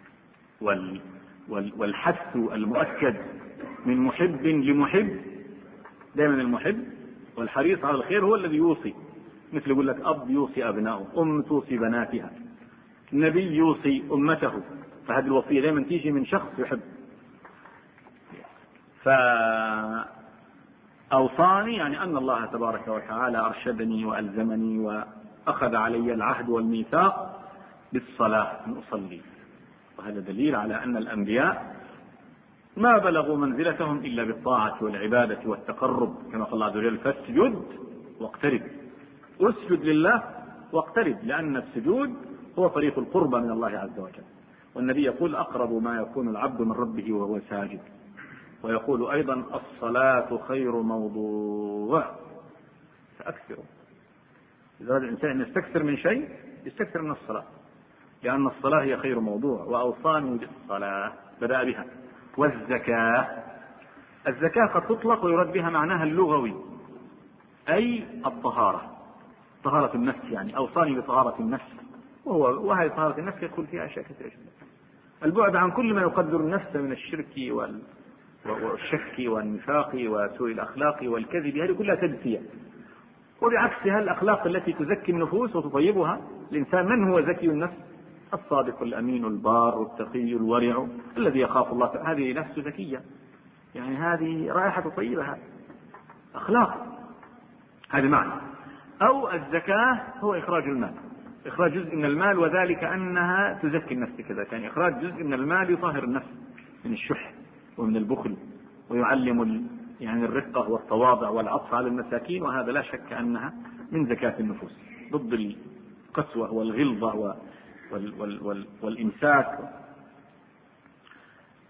والحث المؤكد من محب لمحب. دائما المحب والحريص على الخير هو الذي يوصي، مثل يقول لك أب يوصي أبنائه، أم توصي بناتها، النبي يوصي أمته. فهذه الوصية دائما تيجي من شخص يحب. فأوصاني يعني أن الله تبارك وتعالى أرشدني وألزمني وأخذ علي العهد والميثاق بالصلاة أن أصلي. وهذا دليل على أن الأنبياء ما بلغوا منزلتهم إلا بالطاعة والعبادة والتقرب، كما قال الله عز وجل فاسجد واقترب. اسجد لله واقترب، لأن السجود هو طريق القربى من الله عز وجل. والنبي يقول أقرب ما يكون العبد من ربه وهو ساجد. ويقول أيضا الصلاة خير موضوع فأكثروا. إذا أراد الإنسان أن يستكثر من شيء يستكثر من الصلاة، لأن الصلاة هي خير موضوع. وأوصاني بالصلاة بدأ بها. والزكاة، الزكاة قد تطلق ويراد بها معناها اللغوي أي الطهارة، طهارة النفس، يعني أوصاني بطهارة النفس. وهذه طهارة النفس يدخل فيها أشياء كثيرة جدا. البعد عن كل ما يقدر النفس من الشرك والشك والنفاق وسوء الأخلاق والكذب، هذه كلها تزكية. وبعكسها الأخلاق التي تزكي النفوس وتطيبها الإنسان. من هو زكي النفس؟ الصادق الأمين البار التقي الورع الذي يخاف الله، هذه نفس زكية، يعني هذه رائحة طيبة، هذه أخلاق، هذا معنى. أو الزكاة هو إخراج المال، إخراج جزء من المال، وذلك أنها تزكي النفس كذا، يعني إخراج جزء من المال يطهر النفس من الشح ومن البخل، ويعلم يعني الرقة والتواضع والعطف على المساكين. وهذا لا شك أنها من زكاة النفوس، ضد القسوة والغلظة والإمساك.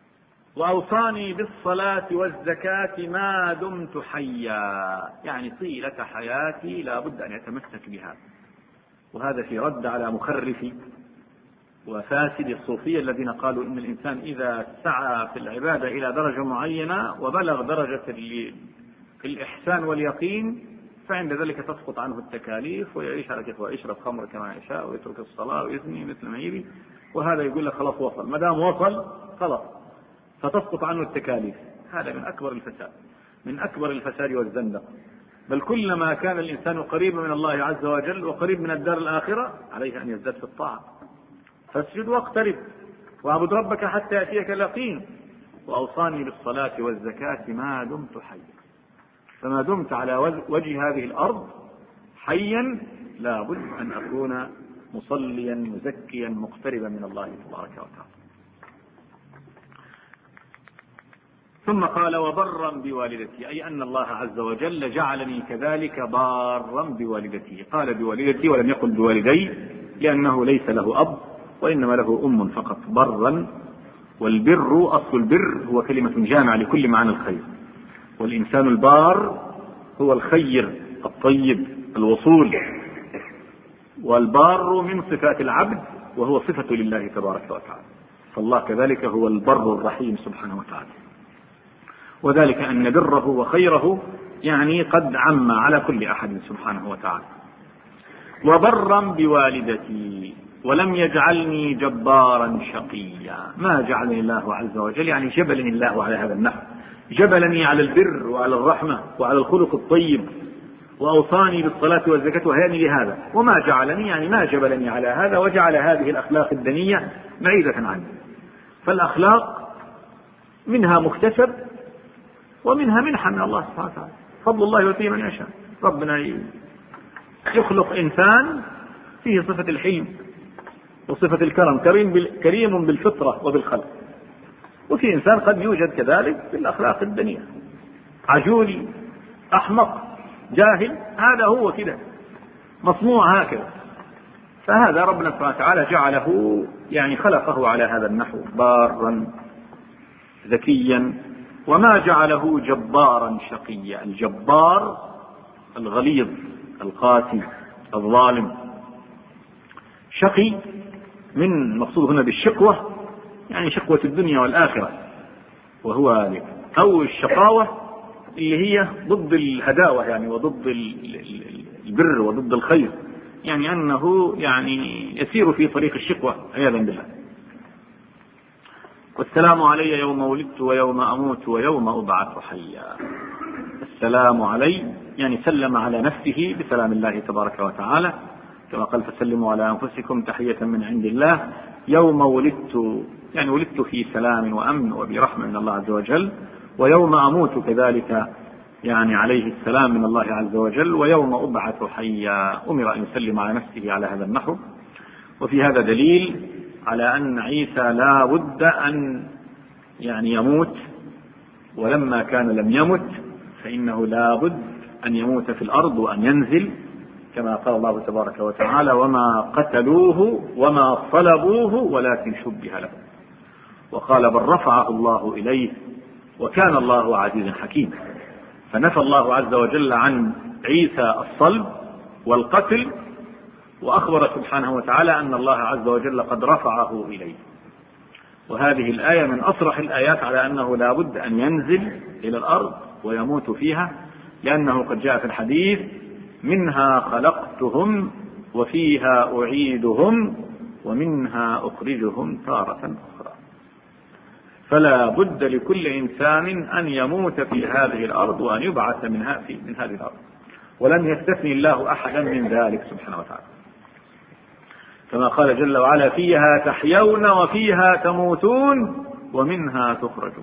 وأوصاني بالصلاة والزكاة ما دمت حيا، يعني طيلة حياتي لا بد أن يتمسك بها. وهذا في رد على مخرفي وفاسد الصوفية الذين قالوا إن الإنسان إذا سعى في العبادة إلى درجة معينة وبلغ درجة الإحسان واليقين فعند ذلك تسقط عنه التكاليف ويعيش على كيفه، ويشرب خمر كما يشاء ويترك الصلاة ويزني مثل ما يبي، وهذا يقول لك خلاص وصل، ما دام وصل خلاص، فتسقط عنه التكاليف. هذا من أكبر الفساد، من أكبر الفساد والزندقة. بل كلما كان الإنسان قريبا من الله عز وجل وقريب من الدار الآخرة عليه أن يزداد في الطاعة. فاسجد واقترب واعبد ربك حتى يأتيك اليقين. وأوصاني بالصلاة والزكاة ما دمت حيا، فما دمت على وجه هذه الأرض حيا لا بد أن أكون مصليا مزكيا مقتربا من الله تبارك وتعالى. ثم قال وبرا بوالدتي، أي أن الله عز وجل جعلني كذلك بارا بوالدتي. قال بوالدتي ولم يقل بوالدي لأنه ليس له أب وإنما له أم فقط. برا، والبر أصل البر هو كلمة جامعة لكل معنى الخير، والإنسان البار هو الخير الطيب الوصول، والبار من صفات العبد وهو صفة لله تبارك وتعالى. فالله كذلك هو البر الرحيم سبحانه وتعالى، وذلك أن بره وخيره يعني قد عم على كل أحد سبحانه وتعالى. وبرا بوالدتي ولم يجعلني جبارا شقيا، ما جعلني الله عز وجل يعني جبلني الله على هذا النحو، جبلني على البر وعلى الرحمة وعلى الخلق الطيب، وأوصاني بالصلاة والزكاة وهيأني لهذا، وما جعلني يعني ما جبلني على هذا، وجعل هذه الأخلاق الدنية بعيدة عني. فالأخلاق منها مكتسب ومنها منحة من الله سبحانه وتعالى، فضل الله يؤتيه من يشاء. ربنا يخلق إنسان فيه صفة الحلم وصفة الكرم، كريم بالفطرة وبالخلق، وفي إنسان قد يوجد كذلك بالأخلاق الدنيا، عجول أحمق جاهل، هذا هو كده مصنوع هكذا. فهذا ربنا سبحانه وتعالى جعله يعني خلقه على هذا النحو، بارا ذكيا، وما جعله جبارا شقيا. الجبار الغليظ القاسي الظالم، شقي من مقصود هنا بالشقوة يعني شقوة الدنيا والآخرة، وهو ذلك أو الشقاوة اللي هي ضد الهداوة يعني وضد البر وضد الخير، يعني أنه يعني يسير في طريق الشقوة عياذا بالله. والسلام علي يوم ولدت ويوم أموت ويوم أبعث حيا. السلام علي يعني سلم على نفسه بسلام الله تبارك وتعالى، كما قال فسلموا على أنفسكم تحية من عند الله. يوم ولدت يعني ولدت في سلام وأمن وبرحمة من الله عز وجل، ويوم أموت كذلك يعني عليه السلام من الله عز وجل، ويوم أبعث حيا أمر أن يسلم على نفسه على هذا النحو. وفي هذا دليل على أن عيسى لا بد أن يعني يموت، ولما كان لم يمت فإنه لا بد أن يموت في الأرض وأن ينزل، كما قال الله تبارك وتعالى وما قتلوه وما صلبوه ولكن شبه له، وقال بل رفعه الله إليه وكان الله عزيزا حكيما. فنفى الله عز وجل عن عيسى الصلب والقتل، وأخبر سبحانه وتعالى أن الله عز وجل قد رفعه إليه. وهذه الآية من أصرح الآيات على أنه لا بد أن ينزل إلى الأرض ويموت فيها، لأنه قد جاء في الحديث منها خلقتهم وفيها أعيدهم ومنها أخرجهم تارة أخرى. فلا بد لكل إنسان أن يموت في هذه الأرض وأن يبعث من هذه الأرض، ولم يستثني الله أحدا من ذلك سبحانه وتعالى، كما قال جل وعلا فيها تحيون وفيها تموتون ومنها تخرجون.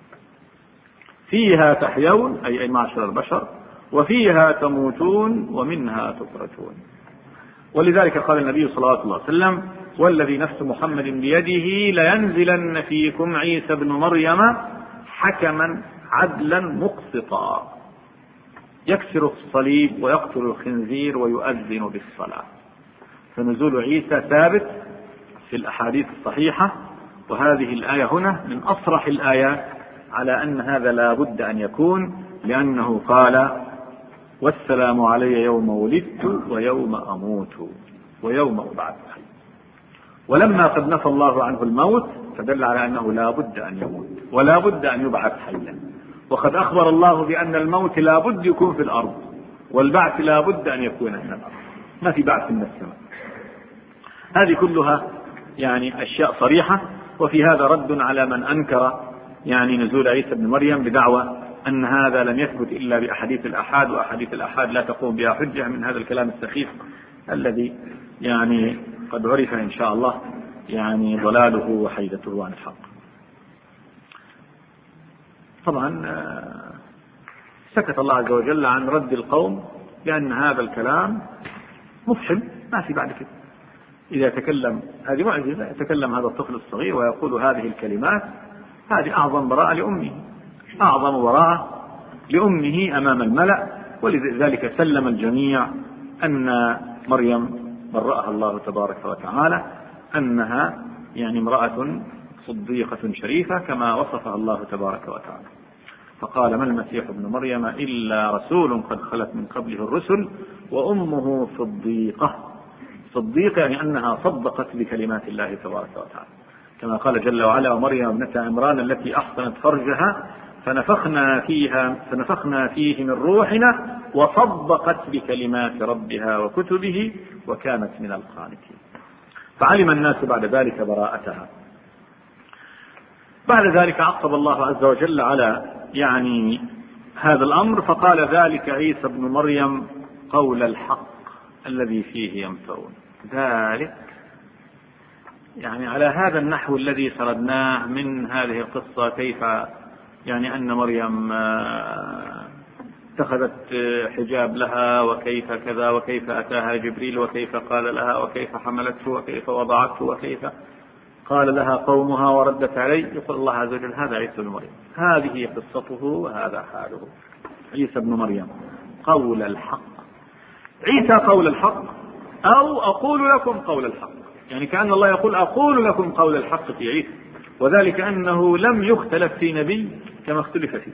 فيها تحيون أي معشر البشر، وفيها تموتون ومنها تخرجون. ولذلك قال النبي صلى الله عليه وسلم والذي نفس محمد بيده لينزلن فيكم عيسى بن مريم حكما عدلا مقسطا يكسر الصليب ويقتل الخنزير ويؤذن بالصلاة. فنزول عيسى ثابت في الأحاديث الصحيحة وهذه الآية هنا من أصرح الآيات على أن هذا لا بد أن يكون، لأنه قال والسلام علي يوم ولدت ويوم أموت ويوم أبعث حيا. ولما قد نفى الله عنه الموت فدل على أنه لا بد أن يموت ولا بد أن يبعث حيا. وقد أخبر الله بأن الموت لا بد يكون في الأرض، والبعث لا بد أن يكون من الأرض، ما في بعث من السماء. هذه كلها يعني أشياء صريحة. وفي هذا رد على من أنكر يعني نزول عيسى بن مريم بدعوى أن هذا لم يثبت إلا بأحاديث الآحاد، وأحاديث الآحاد لا تقوم بها حجة، من هذا الكلام السخيف الذي يعني قد عرف إن شاء الله يعني ضلاله وحيدته عن الحق. طبعا سكت الله عز وجل عن رد القوم لأن هذا الكلام مفحم، ما في بعد كده. إذا تكلم هذه معجزة، يتكلم هذا الطفل الصغير ويقول هذه الكلمات، هذه أعظم براءة لأمه، أعظم براءة لأمه أمام الملأ. ولذلك سلم الجميع أن مريم برأها الله تبارك وتعالى، أنها يعني امرأة صديقة شريفة كما وصفها الله تبارك وتعالى. فقال ما المسيح ابن مريم إلا رسول قد خلت من قبله الرسل وأمه صديقة. صديقة يعني أنها صدقت بكلمات الله تبارك وتعالى، كما قال جل وعلا ومريم ابنة عمران التي أحصنت فرجها فنفخنا فيه من روحنا وصدقت بكلمات ربها وكتبه وكانت من القانتين. فعلم الناس بعد ذلك براءتها. بعد ذلك عقب الله عز وجل على يعني هذا الأمر فقال ذلك عيسى ابن مريم قول الحق الذي فيه يمترون. ذلك يعني على هذا النحو الذي سردناه من هذه القصة، كيف يعني أن مريم اتخذت حجاب لها، وكيف كذا، وكيف أتاها جبريل، وكيف قال لها، وكيف حملته، وكيف وضعته، وكيف قال لها قومها وردت عليه. يقول الله عز وجل هذا عيسى بن مريم، هذه قصته وهذا حاله. عيسى بن مريم قول الحق، عيسى قول الحق، أو أقول لكم قول الحق، يعني كأن الله يقول أقول لكم قول الحق في عيسى، وذلك أنه لم يختلف في نبي كما اختلف فيه.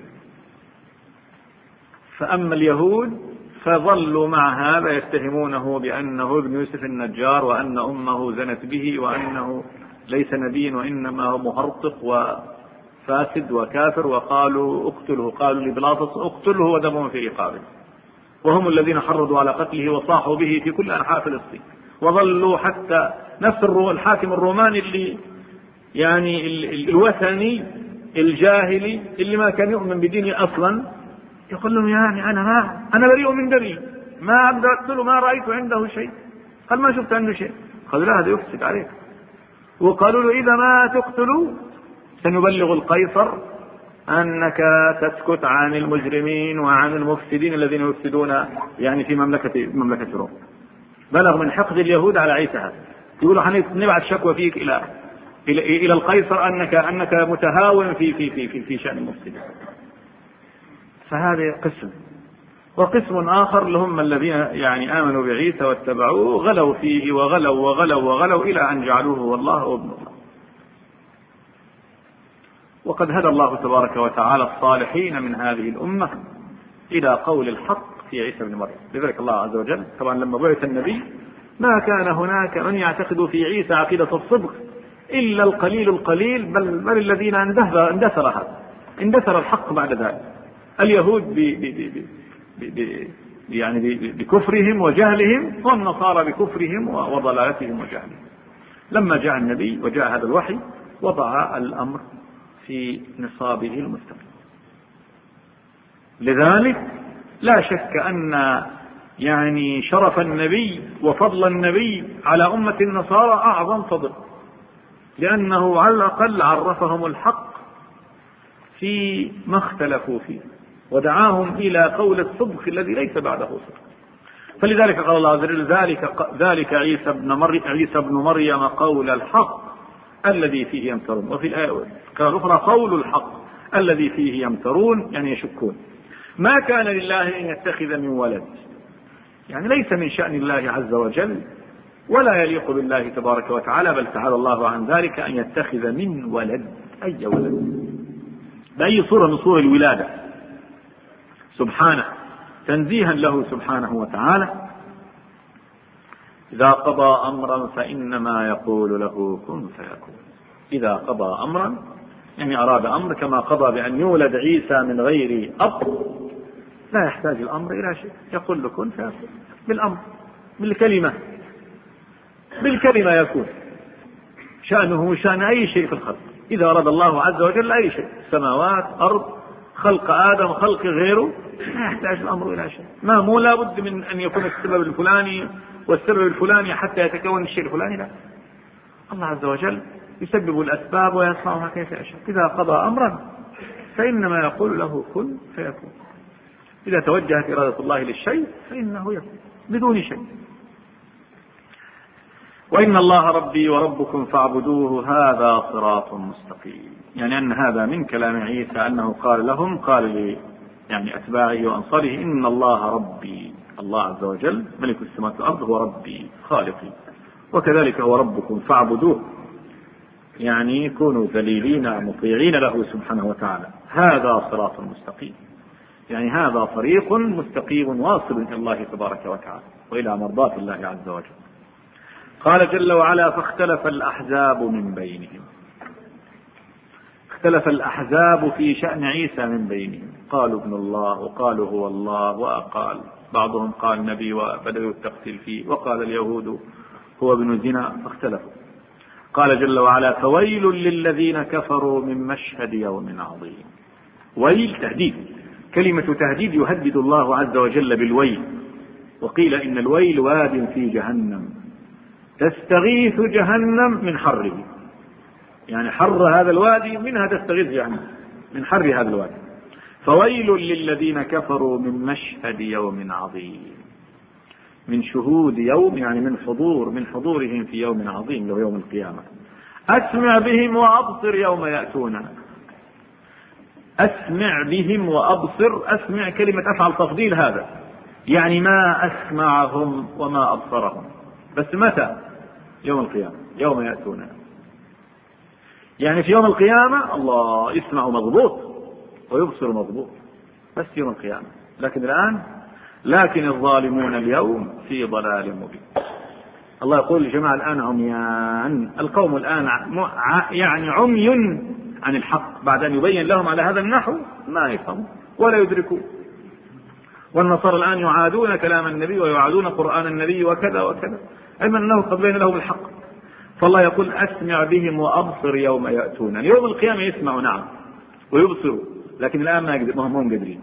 فأما اليهود فظلوا مع هذا يتهمونه بأنه ابن يوسف النجار، وأن أمه زنت به، وأنه ليس نبي وإنما هو مهرطق وفاسد وكافر، وقالوا اقتله، قالوا لبلاطس اقتله ودمه في رقابه، وهم الذين حرضوا على قتله وصاحوا به في كل أنحاء فلسطين. وظلوا حتى نفس الحاكم الروماني اللي يعني الوثني الجاهلي اللي ما كان يؤمن بدينه أصلا يقول لهم يعني أنا بريء من دمي، ما أبدأ أقتله، ما رأيت عنده شيء، قال ما شفت عنده شيء. قالوا لا هذا يفسد عليك. وقالوا له إذا ما تقتلوا سنبلغ القيصر أنك تسكت عن المجرمين وعن المفسدين الذين يفسدون يعني في مملكة روم. بلغ من حقد اليهود على عيسى هذا، يقولوا نبعث شكوى فيك إلى القيصر أنك متهاون في شأن المفسدين. فهذا قسم. وقسم آخر لهم الذين يعني آمنوا بعيسى واتبعوه غلوا فيه وغلوا إلى أن جعلوه والله وابن الله. وقد هدى الله تبارك وتعالى الصالحين من هذه الأمة إلى قول الحق في عيسى بن مريم. لذلك الله عز وجل طبعا لما بعث النبي ما كان هناك من يعتقد في عيسى عقيدة الصدق إلا القليل، بل الذين اندثر الحق بعد ذلك. اليهود بكفرهم وجهلهم، والنصارى بكفرهم وضلالتهم وجهلهم. لما جاء النبي وجاء هذا الوحي وضع الأمر في نصابه المستقيم. لذلك لا شك أن يعني شرف النبي وفضل النبي على أمة النصارى أعظم فضل، لأنه على الأقل عرفهم الحق في ما اختلفوا فيه ودعاهم إلى قول الصدق الذي ليس بعده صدق. فلذلك قال الله عز وجل ذلك عيسى بن مريم قول الحق الذي فيه يمترون. وفي الآية الأخرى قول الحق الذي فيه يمترون، يعني يشكون. ما كان لله أن يتخذ من ولد، يعني ليس من شأن الله عز وجل ولا يليق بالله تبارك وتعالى، بل تعالى الله عن ذلك أن يتخذ من ولد، أي ولد بأي صورة من صور الولادة سبحانه، تنزيها له سبحانه وتعالى. إذا قضى أمرا فإنما يقول له كن فيكون. إذا قضى أمرا يعني أراد أمر، كما قضى بأن يولد عيسى من غير أب، لا يحتاج الأمر إلى شيء، يقول له كن فيكون بالأمر، بالكلمة يكون. شأنه شأن أي شيء في الخلق، إذا أراد الله عز وجل أي شيء، سماوات، أرض، خلق آدم، خلق غيره، لا يحتاج الأمر إلى شيء. ما مو لابد من أن يكون السبب الفلاني والسبب الفلاني حتى يتكون الشيء الفلاني، لا، الله عز وجل يسبب الأسباب ويصنعها كيف يشاء. إذا قضى أمرا فإنما يقول له كن فيكون. إذا توجهت إرادة الله للشيء فإنه يكون بدون شيء. وإن الله ربي وربكم فاعبدوه هذا صراط مستقيم. يعني أن هذا من كلام عيسى أنه قال لهم، قال يعني أتباعه وأنصاره، إن الله ربي، الله عز وجل ملك السماوات والأرض هو ربي خالقي، وكذلك هو ربكم فاعبدوه، يعني كونوا ذليلين مطيعين له سبحانه وتعالى. هذا صراط مستقيم، يعني هذا طريق مستقيم واصل إلى الله تبارك وتعالى وإلى مرضاة الله عز وجل. قال جل وعلا فاختلف الأحزاب من بينهم. اختلف الأحزاب في شأن عيسى من بينهم، قالوا ابن الله وقالوا هو الله، وقال بعضهم قال نبي وبدأوا التقتيل فيه، وقال اليهود هو ابن زنا، فاختلفوا. قال جل وعلا فويل للذين كفروا من مشهد يوم عظيم. ويل تهديد، كلمة تهديد يهدد الله عز وجل بالويل. وقيل إن الويل واد في جهنم تستغيث جهنم من حره، يعني حر هذا الوادي منها تستغيث جهنم من حر هذا الوادي. فويل للذين كفروا من مشهد يوم عظيم، من شهود يوم يعني من حضورهم في يوم عظيم له يوم القيامة. أسمع بهم وأبصر يوم يأتوننا. أسمع بهم وأبصر، أسمع كلمة أفعل تفضيل، هذا يعني ما أسمعهم وما أبصرهم، بس متى؟ يوم القيامة، يوم يأتوننا. يعني في يوم القيامة الله يسمع مضبوط ويبصر مضبوط، بس يوم القيامة. لكن الآن لكن الظالمون اليوم في ضلال مبين. الله يقول للجماعة الآن عميان، القوم الآن يعني عمي عن الحق، بعد أن يبين لهم على هذا النحو ما يفهم ولا يدركوا. والنصارى الآن يعادون كلام النبي ويعادون قرآن النبي وكذا وكذا، علما أنه قد بين لهم الحق. فالله يقول أسمع بهم وأبصر يوم يأتون. يوم القيامة يسمعوا نعم ويبصروا، لكن الآن ما هم قادرين.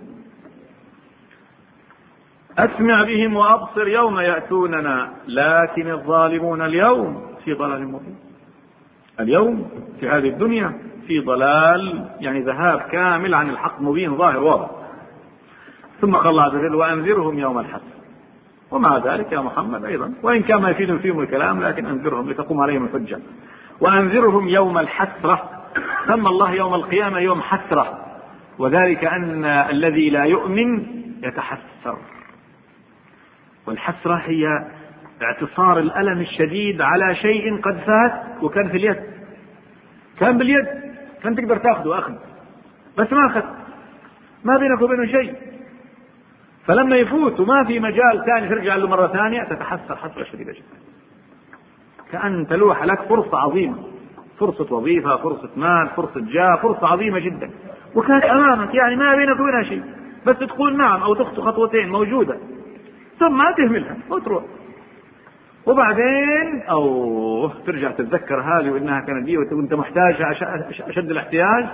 أسمع بهم وأبصر يوم يأتوننا لكن الظالمون اليوم في ضلال مبين. اليوم في هذه الدنيا في ضلال، يعني ذهاب كامل عن الحق مبين ظاهر واضح. ثم قال الله عز وجل وأنذرهم يوم الحسرة. ومع ذلك يا محمد أيضا، وإن كان ما يفيد فيهم الكلام، لكن أنذرهم لتقوم عليهم الحجة. وأنذرهم يوم الحسرة، سمى الله يوم القيامة يوم حسرة، وذلك أن الذي لا يؤمن يتحسر. والحسرة هي اعتصار الألم الشديد على شيء قد فات وكان في اليد، كان باليد، كان تقدر تأخذه أخذ، بس ما أخذ، ما بينك وبينه شيء. فلما يفوت وما في مجال ثاني ترجع له مرة ثانية تتحسر حسرة شديدة جدا، كأن تلوح لك فرصة عظيمة، فرصة وظيفة، فرصة مال، فرصة جاه، فرصة عظيمة جدا، وكانت أمامك، يعني ما بينك وبينها شيء، بس تقول نعم أو تخطو خطوتين موجودة، ثم ما تهملها وتروح. وبعدين ترجع تتذكر هذه وإنها كانت دي وأنت محتاج أشد الاحتياج.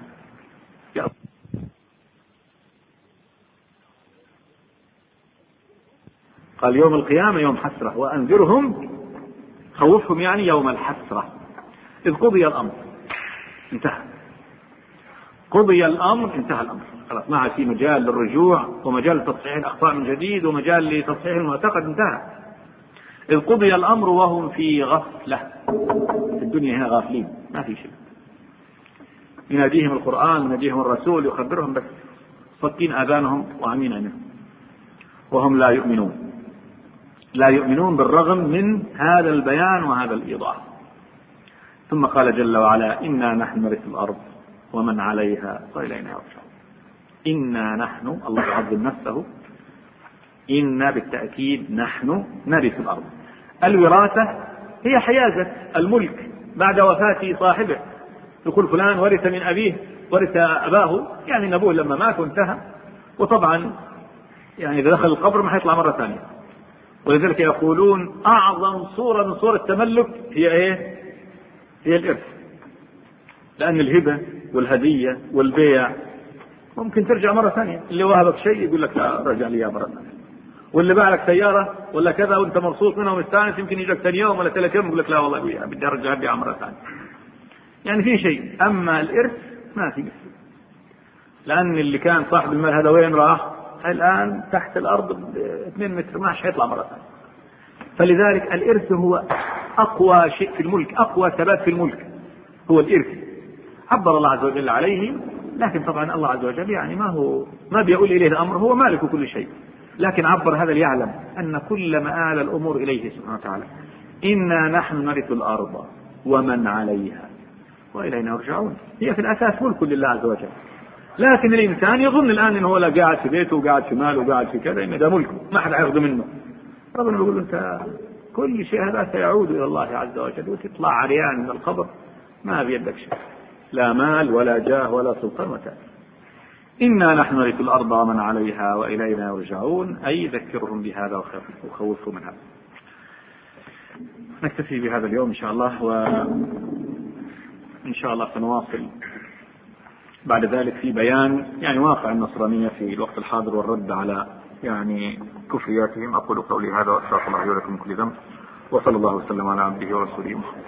قال يوم القيامة يوم حسرة، وأنذرهم خوفهم يعني يوم الحسرة. إذ قضي الأمر انتهى، قضي الأمر انتهى الأمر، خلاص ما عاد في مجال للرجوع ومجال لتصحيح الأخطاء من جديد ومجال لتصحيح المعتقد، انتهى. إذ قضي الأمر وهم في غفلة، في الدنيا هنا غافلين ما في شيء، يناديهم القرآن يناديهم الرسول يخبرهم، بس صكين آذانهم وعمين عينهم وهم لا يؤمنون. لا يؤمنون بالرغم من هذا البيان وهذا الإيضاح. ثم قال جل وعلا إنا نحن نرث الأرض ومن عليها وإلينا يرجعون. إنا نحن، الله يعظم نفسه، إنا بالتأكيد نحن نرث الأرض. الوراثة هي حيازة الملك بعد وفاة صاحبه. يقول فلان ورث من أبيه، ورث أباه، يعني أن أبوه لما مات وانتهى، وطبعا يعني إذا دخل القبر ما حيطلع مرة ثانية. ولذلك يقولون أعظم صورة من صور التملك هي إيه؟ هي الإرث. لأن الهبة والهدية والبيع ممكن ترجع مرة ثانية. اللي وهبك شيء يقول لك لا رجع لي مرة ثانية، واللي باع لك سيارة ولا كذا وانت مبسوط منها ومستانس يمكن يجيك ثاني يوم ولا 3 يوم يقول لك لا والله بدي ارجع ابيعها مرة ثانية. يعني في شيء. أما الإرث ما في، لأن اللي كان صاحب المال هذا وين راح؟ الآن تحت الأرض 2 متر، ما حيطلع مرة ثانية. فلذلك الإرث هو أقوى شيء في الملك، أقوى ثبات في الملك هو الإرث. عبر الله عز وجل عليه، لكن طبعا الله عز وجل يعني ما بيقول إليه الأمر، هو مالك كل شيء، لكن عبر هذا ليعلم أن كل مآل الأمور إليه سبحانه وتعالى. إنا نحن نرث الأرض ومن عليها وإلينا يرجعون. هي في الأساس ملك لله عز وجل، لكن الإنسان يظن الآن إنه هو لا قاعد في بيته وقاعد في ماله وقاعد في كذا، إن ده ملكه ما حد ياخذه منه. ربنا يقول أنت كل شيء هذا سيعود إلى الله عز وجل، وتطلع عريان من القبر ما بيدك شيء، لا مال ولا جاه ولا سلطان وتأثير. إنا نحن نرث الأرض ومن عليها وإلينا يرجعون، أي ذكرهم بهذا وخوفهم من هذا. نكتفي بهذا اليوم إن شاء الله، وإن شاء الله سنواصل بعد ذلك في بيان يعني واقع النصرانية في الوقت الحاضر والرد على يعني كفرياتهم. أقول قولي هذا وأستغفر الله لي ولكم من كل ذنب، وصلى الله وسلم على عبده ورسوله محمد.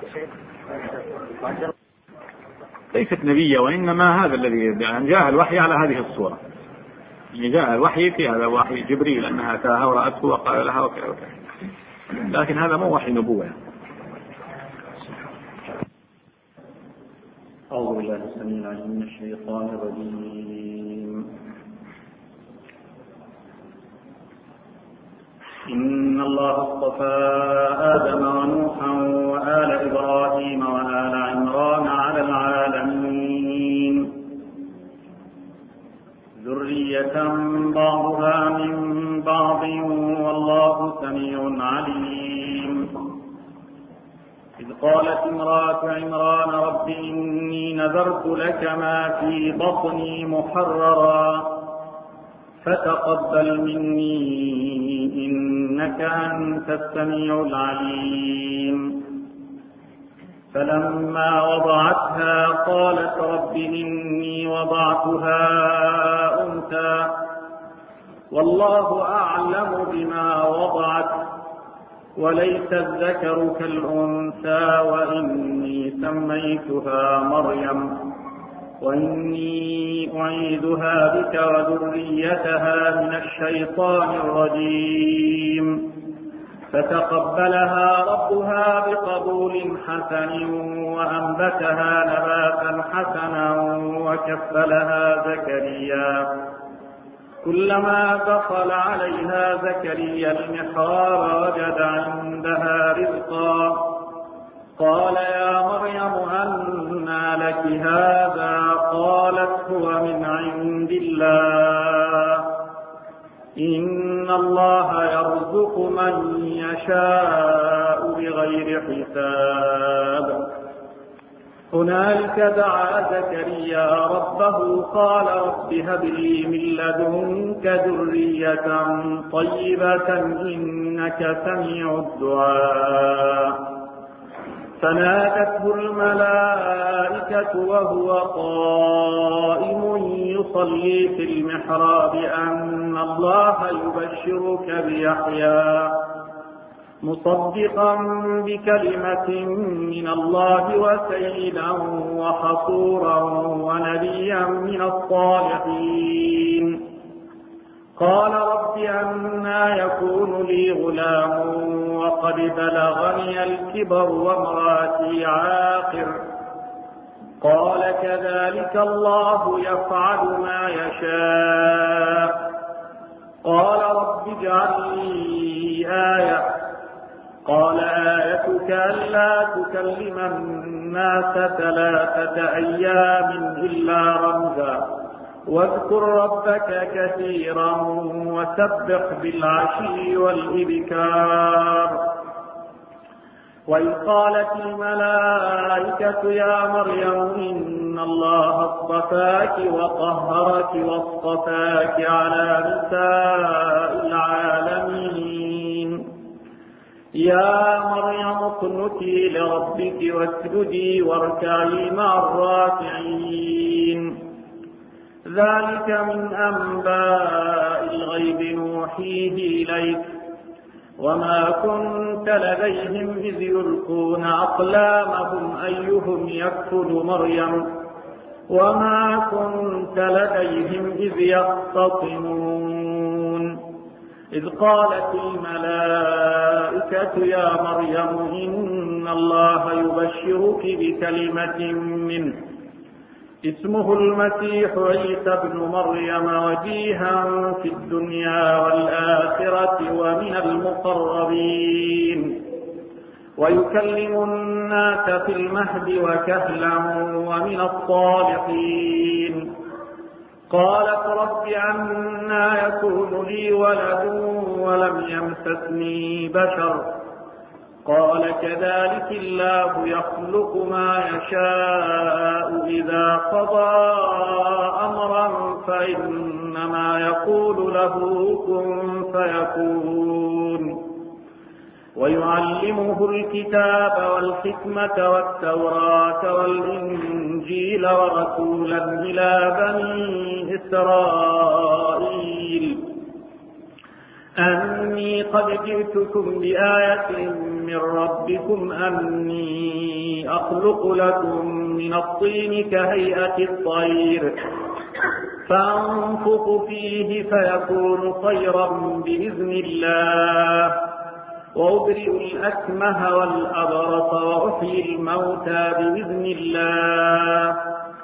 ليست نبية، وإنما هذا الذي يعني جاء الوحي على هذه الصورة. يعني جاء الوحي في هذا وحي جبريل أنها أتاها ورأته وقال لها وكذا وكذا، لكن هذا مو وحي نبوة.
أعوذ بالله السميع العليم من الشيطان الرجيم. إن الله اصطفى آدم ونوحا وآل إبراهيم وآل عمران على العالمين، ذرية بعضها من بعض والله سميع عليم. إذ قالت امرأة عمران رب إني نذرت لك ما في بطني محررا فتقبل مني إنك أنت السميع العليم. فلما وضعتها قالت رب إني وضعتها أنثى والله أعلم بما وضعت وليس الذكر كالأنثى وإني سميتها مريم وإني أعيذها بك وذريتها من الشيطان الرجيم. فتقبلها ربها بقبول حسن وأنبتها نباتا حسنا وكفلها زكريا. كلما دخل عليها زكريا المحراب وجد عندها رزقا قال يا مريم أنى لك هذا؟ قالت هو من عند الله إن الله يرزق من يشاء بغير حساب. هنالك دعا زكريا ربه قال رب هب لي من لدنك ذرية طيبة إنك سميع الدعاء. فنادته الملائكة وهو قائم يصلي في المحراب أن الله يبشرك بيحيى مصدقا بكلمة من الله وسيدا وحصورا ونبيا من الصالحين. قال رب أنى يكون لي غلام وقد بلغني الكبر وامرأتي عاقر؟ قال كذلك الله يفعل ما يشاء. قال رب اجعل لي آية قال آيتك ألا تكلم الناس 3 أيام إلا رمزا واذكر ربك كثيرا وسبح بالعشي والإبكار. وإذ قالت الملائكة يا مريم إن الله اصطفاك وطهرك واصطفاك على نساء العالمين يا مريم اقنتي لربك واسجدي واركعي مع الراكعين. ذلك من أنباء الغيب نوحيه إليك وما كنت لديهم إذ يلقون أقلامهم أيهم يكفل مريم وما كنت لديهم إذ يختصمون. إذ قالت الملائكة يا مريم إن الله يبشرك بكلمة منه اسمه المسيح عيسى بن مريم وجيها في الدنيا والآخرة ومن المقربين ويكلم الناس في المهد وكهلا ومن الصالحين. قالت رب أنى يكون لي ولد ولم يمسسني بشر قال كذلك الله يخلق ما يشاء إذا قضى أمرا فإنما يقول له كن فيكون. ويعلمه الكتاب والحكمة والتوراة والإنجيل ورسولا إلى بني إسرائيل أني قد جئتكم بآية من ربكم أني أخلق لكم من الطين كهيئة الطير فأنفخ فيه فيكون طيرا بإذن الله وأبرئ الأكمه والأبرص وأحيي الموتى بإذن الله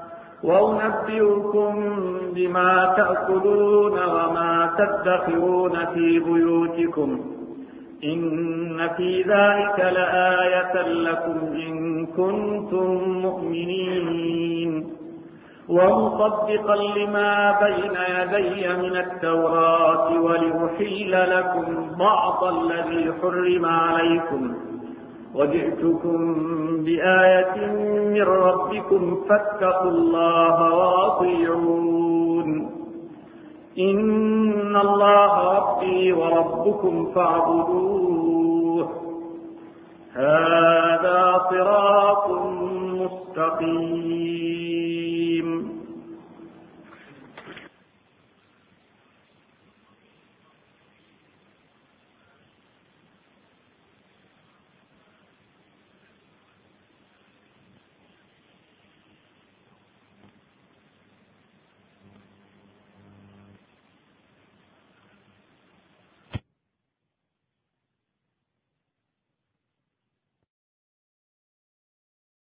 وأنبئكم بما تأكلون وما تدخرون في بيوتكم إن في ذلك لآية لكم إن كنتم مؤمنين. ومصدقا لما بين يدي من التوراة ولأحل لكم بعض الذي حرم عليكم وجئتكم بآية من ربكم فاتقوا الله وأطيعون. إن الله ربي وربكم فاعبدوه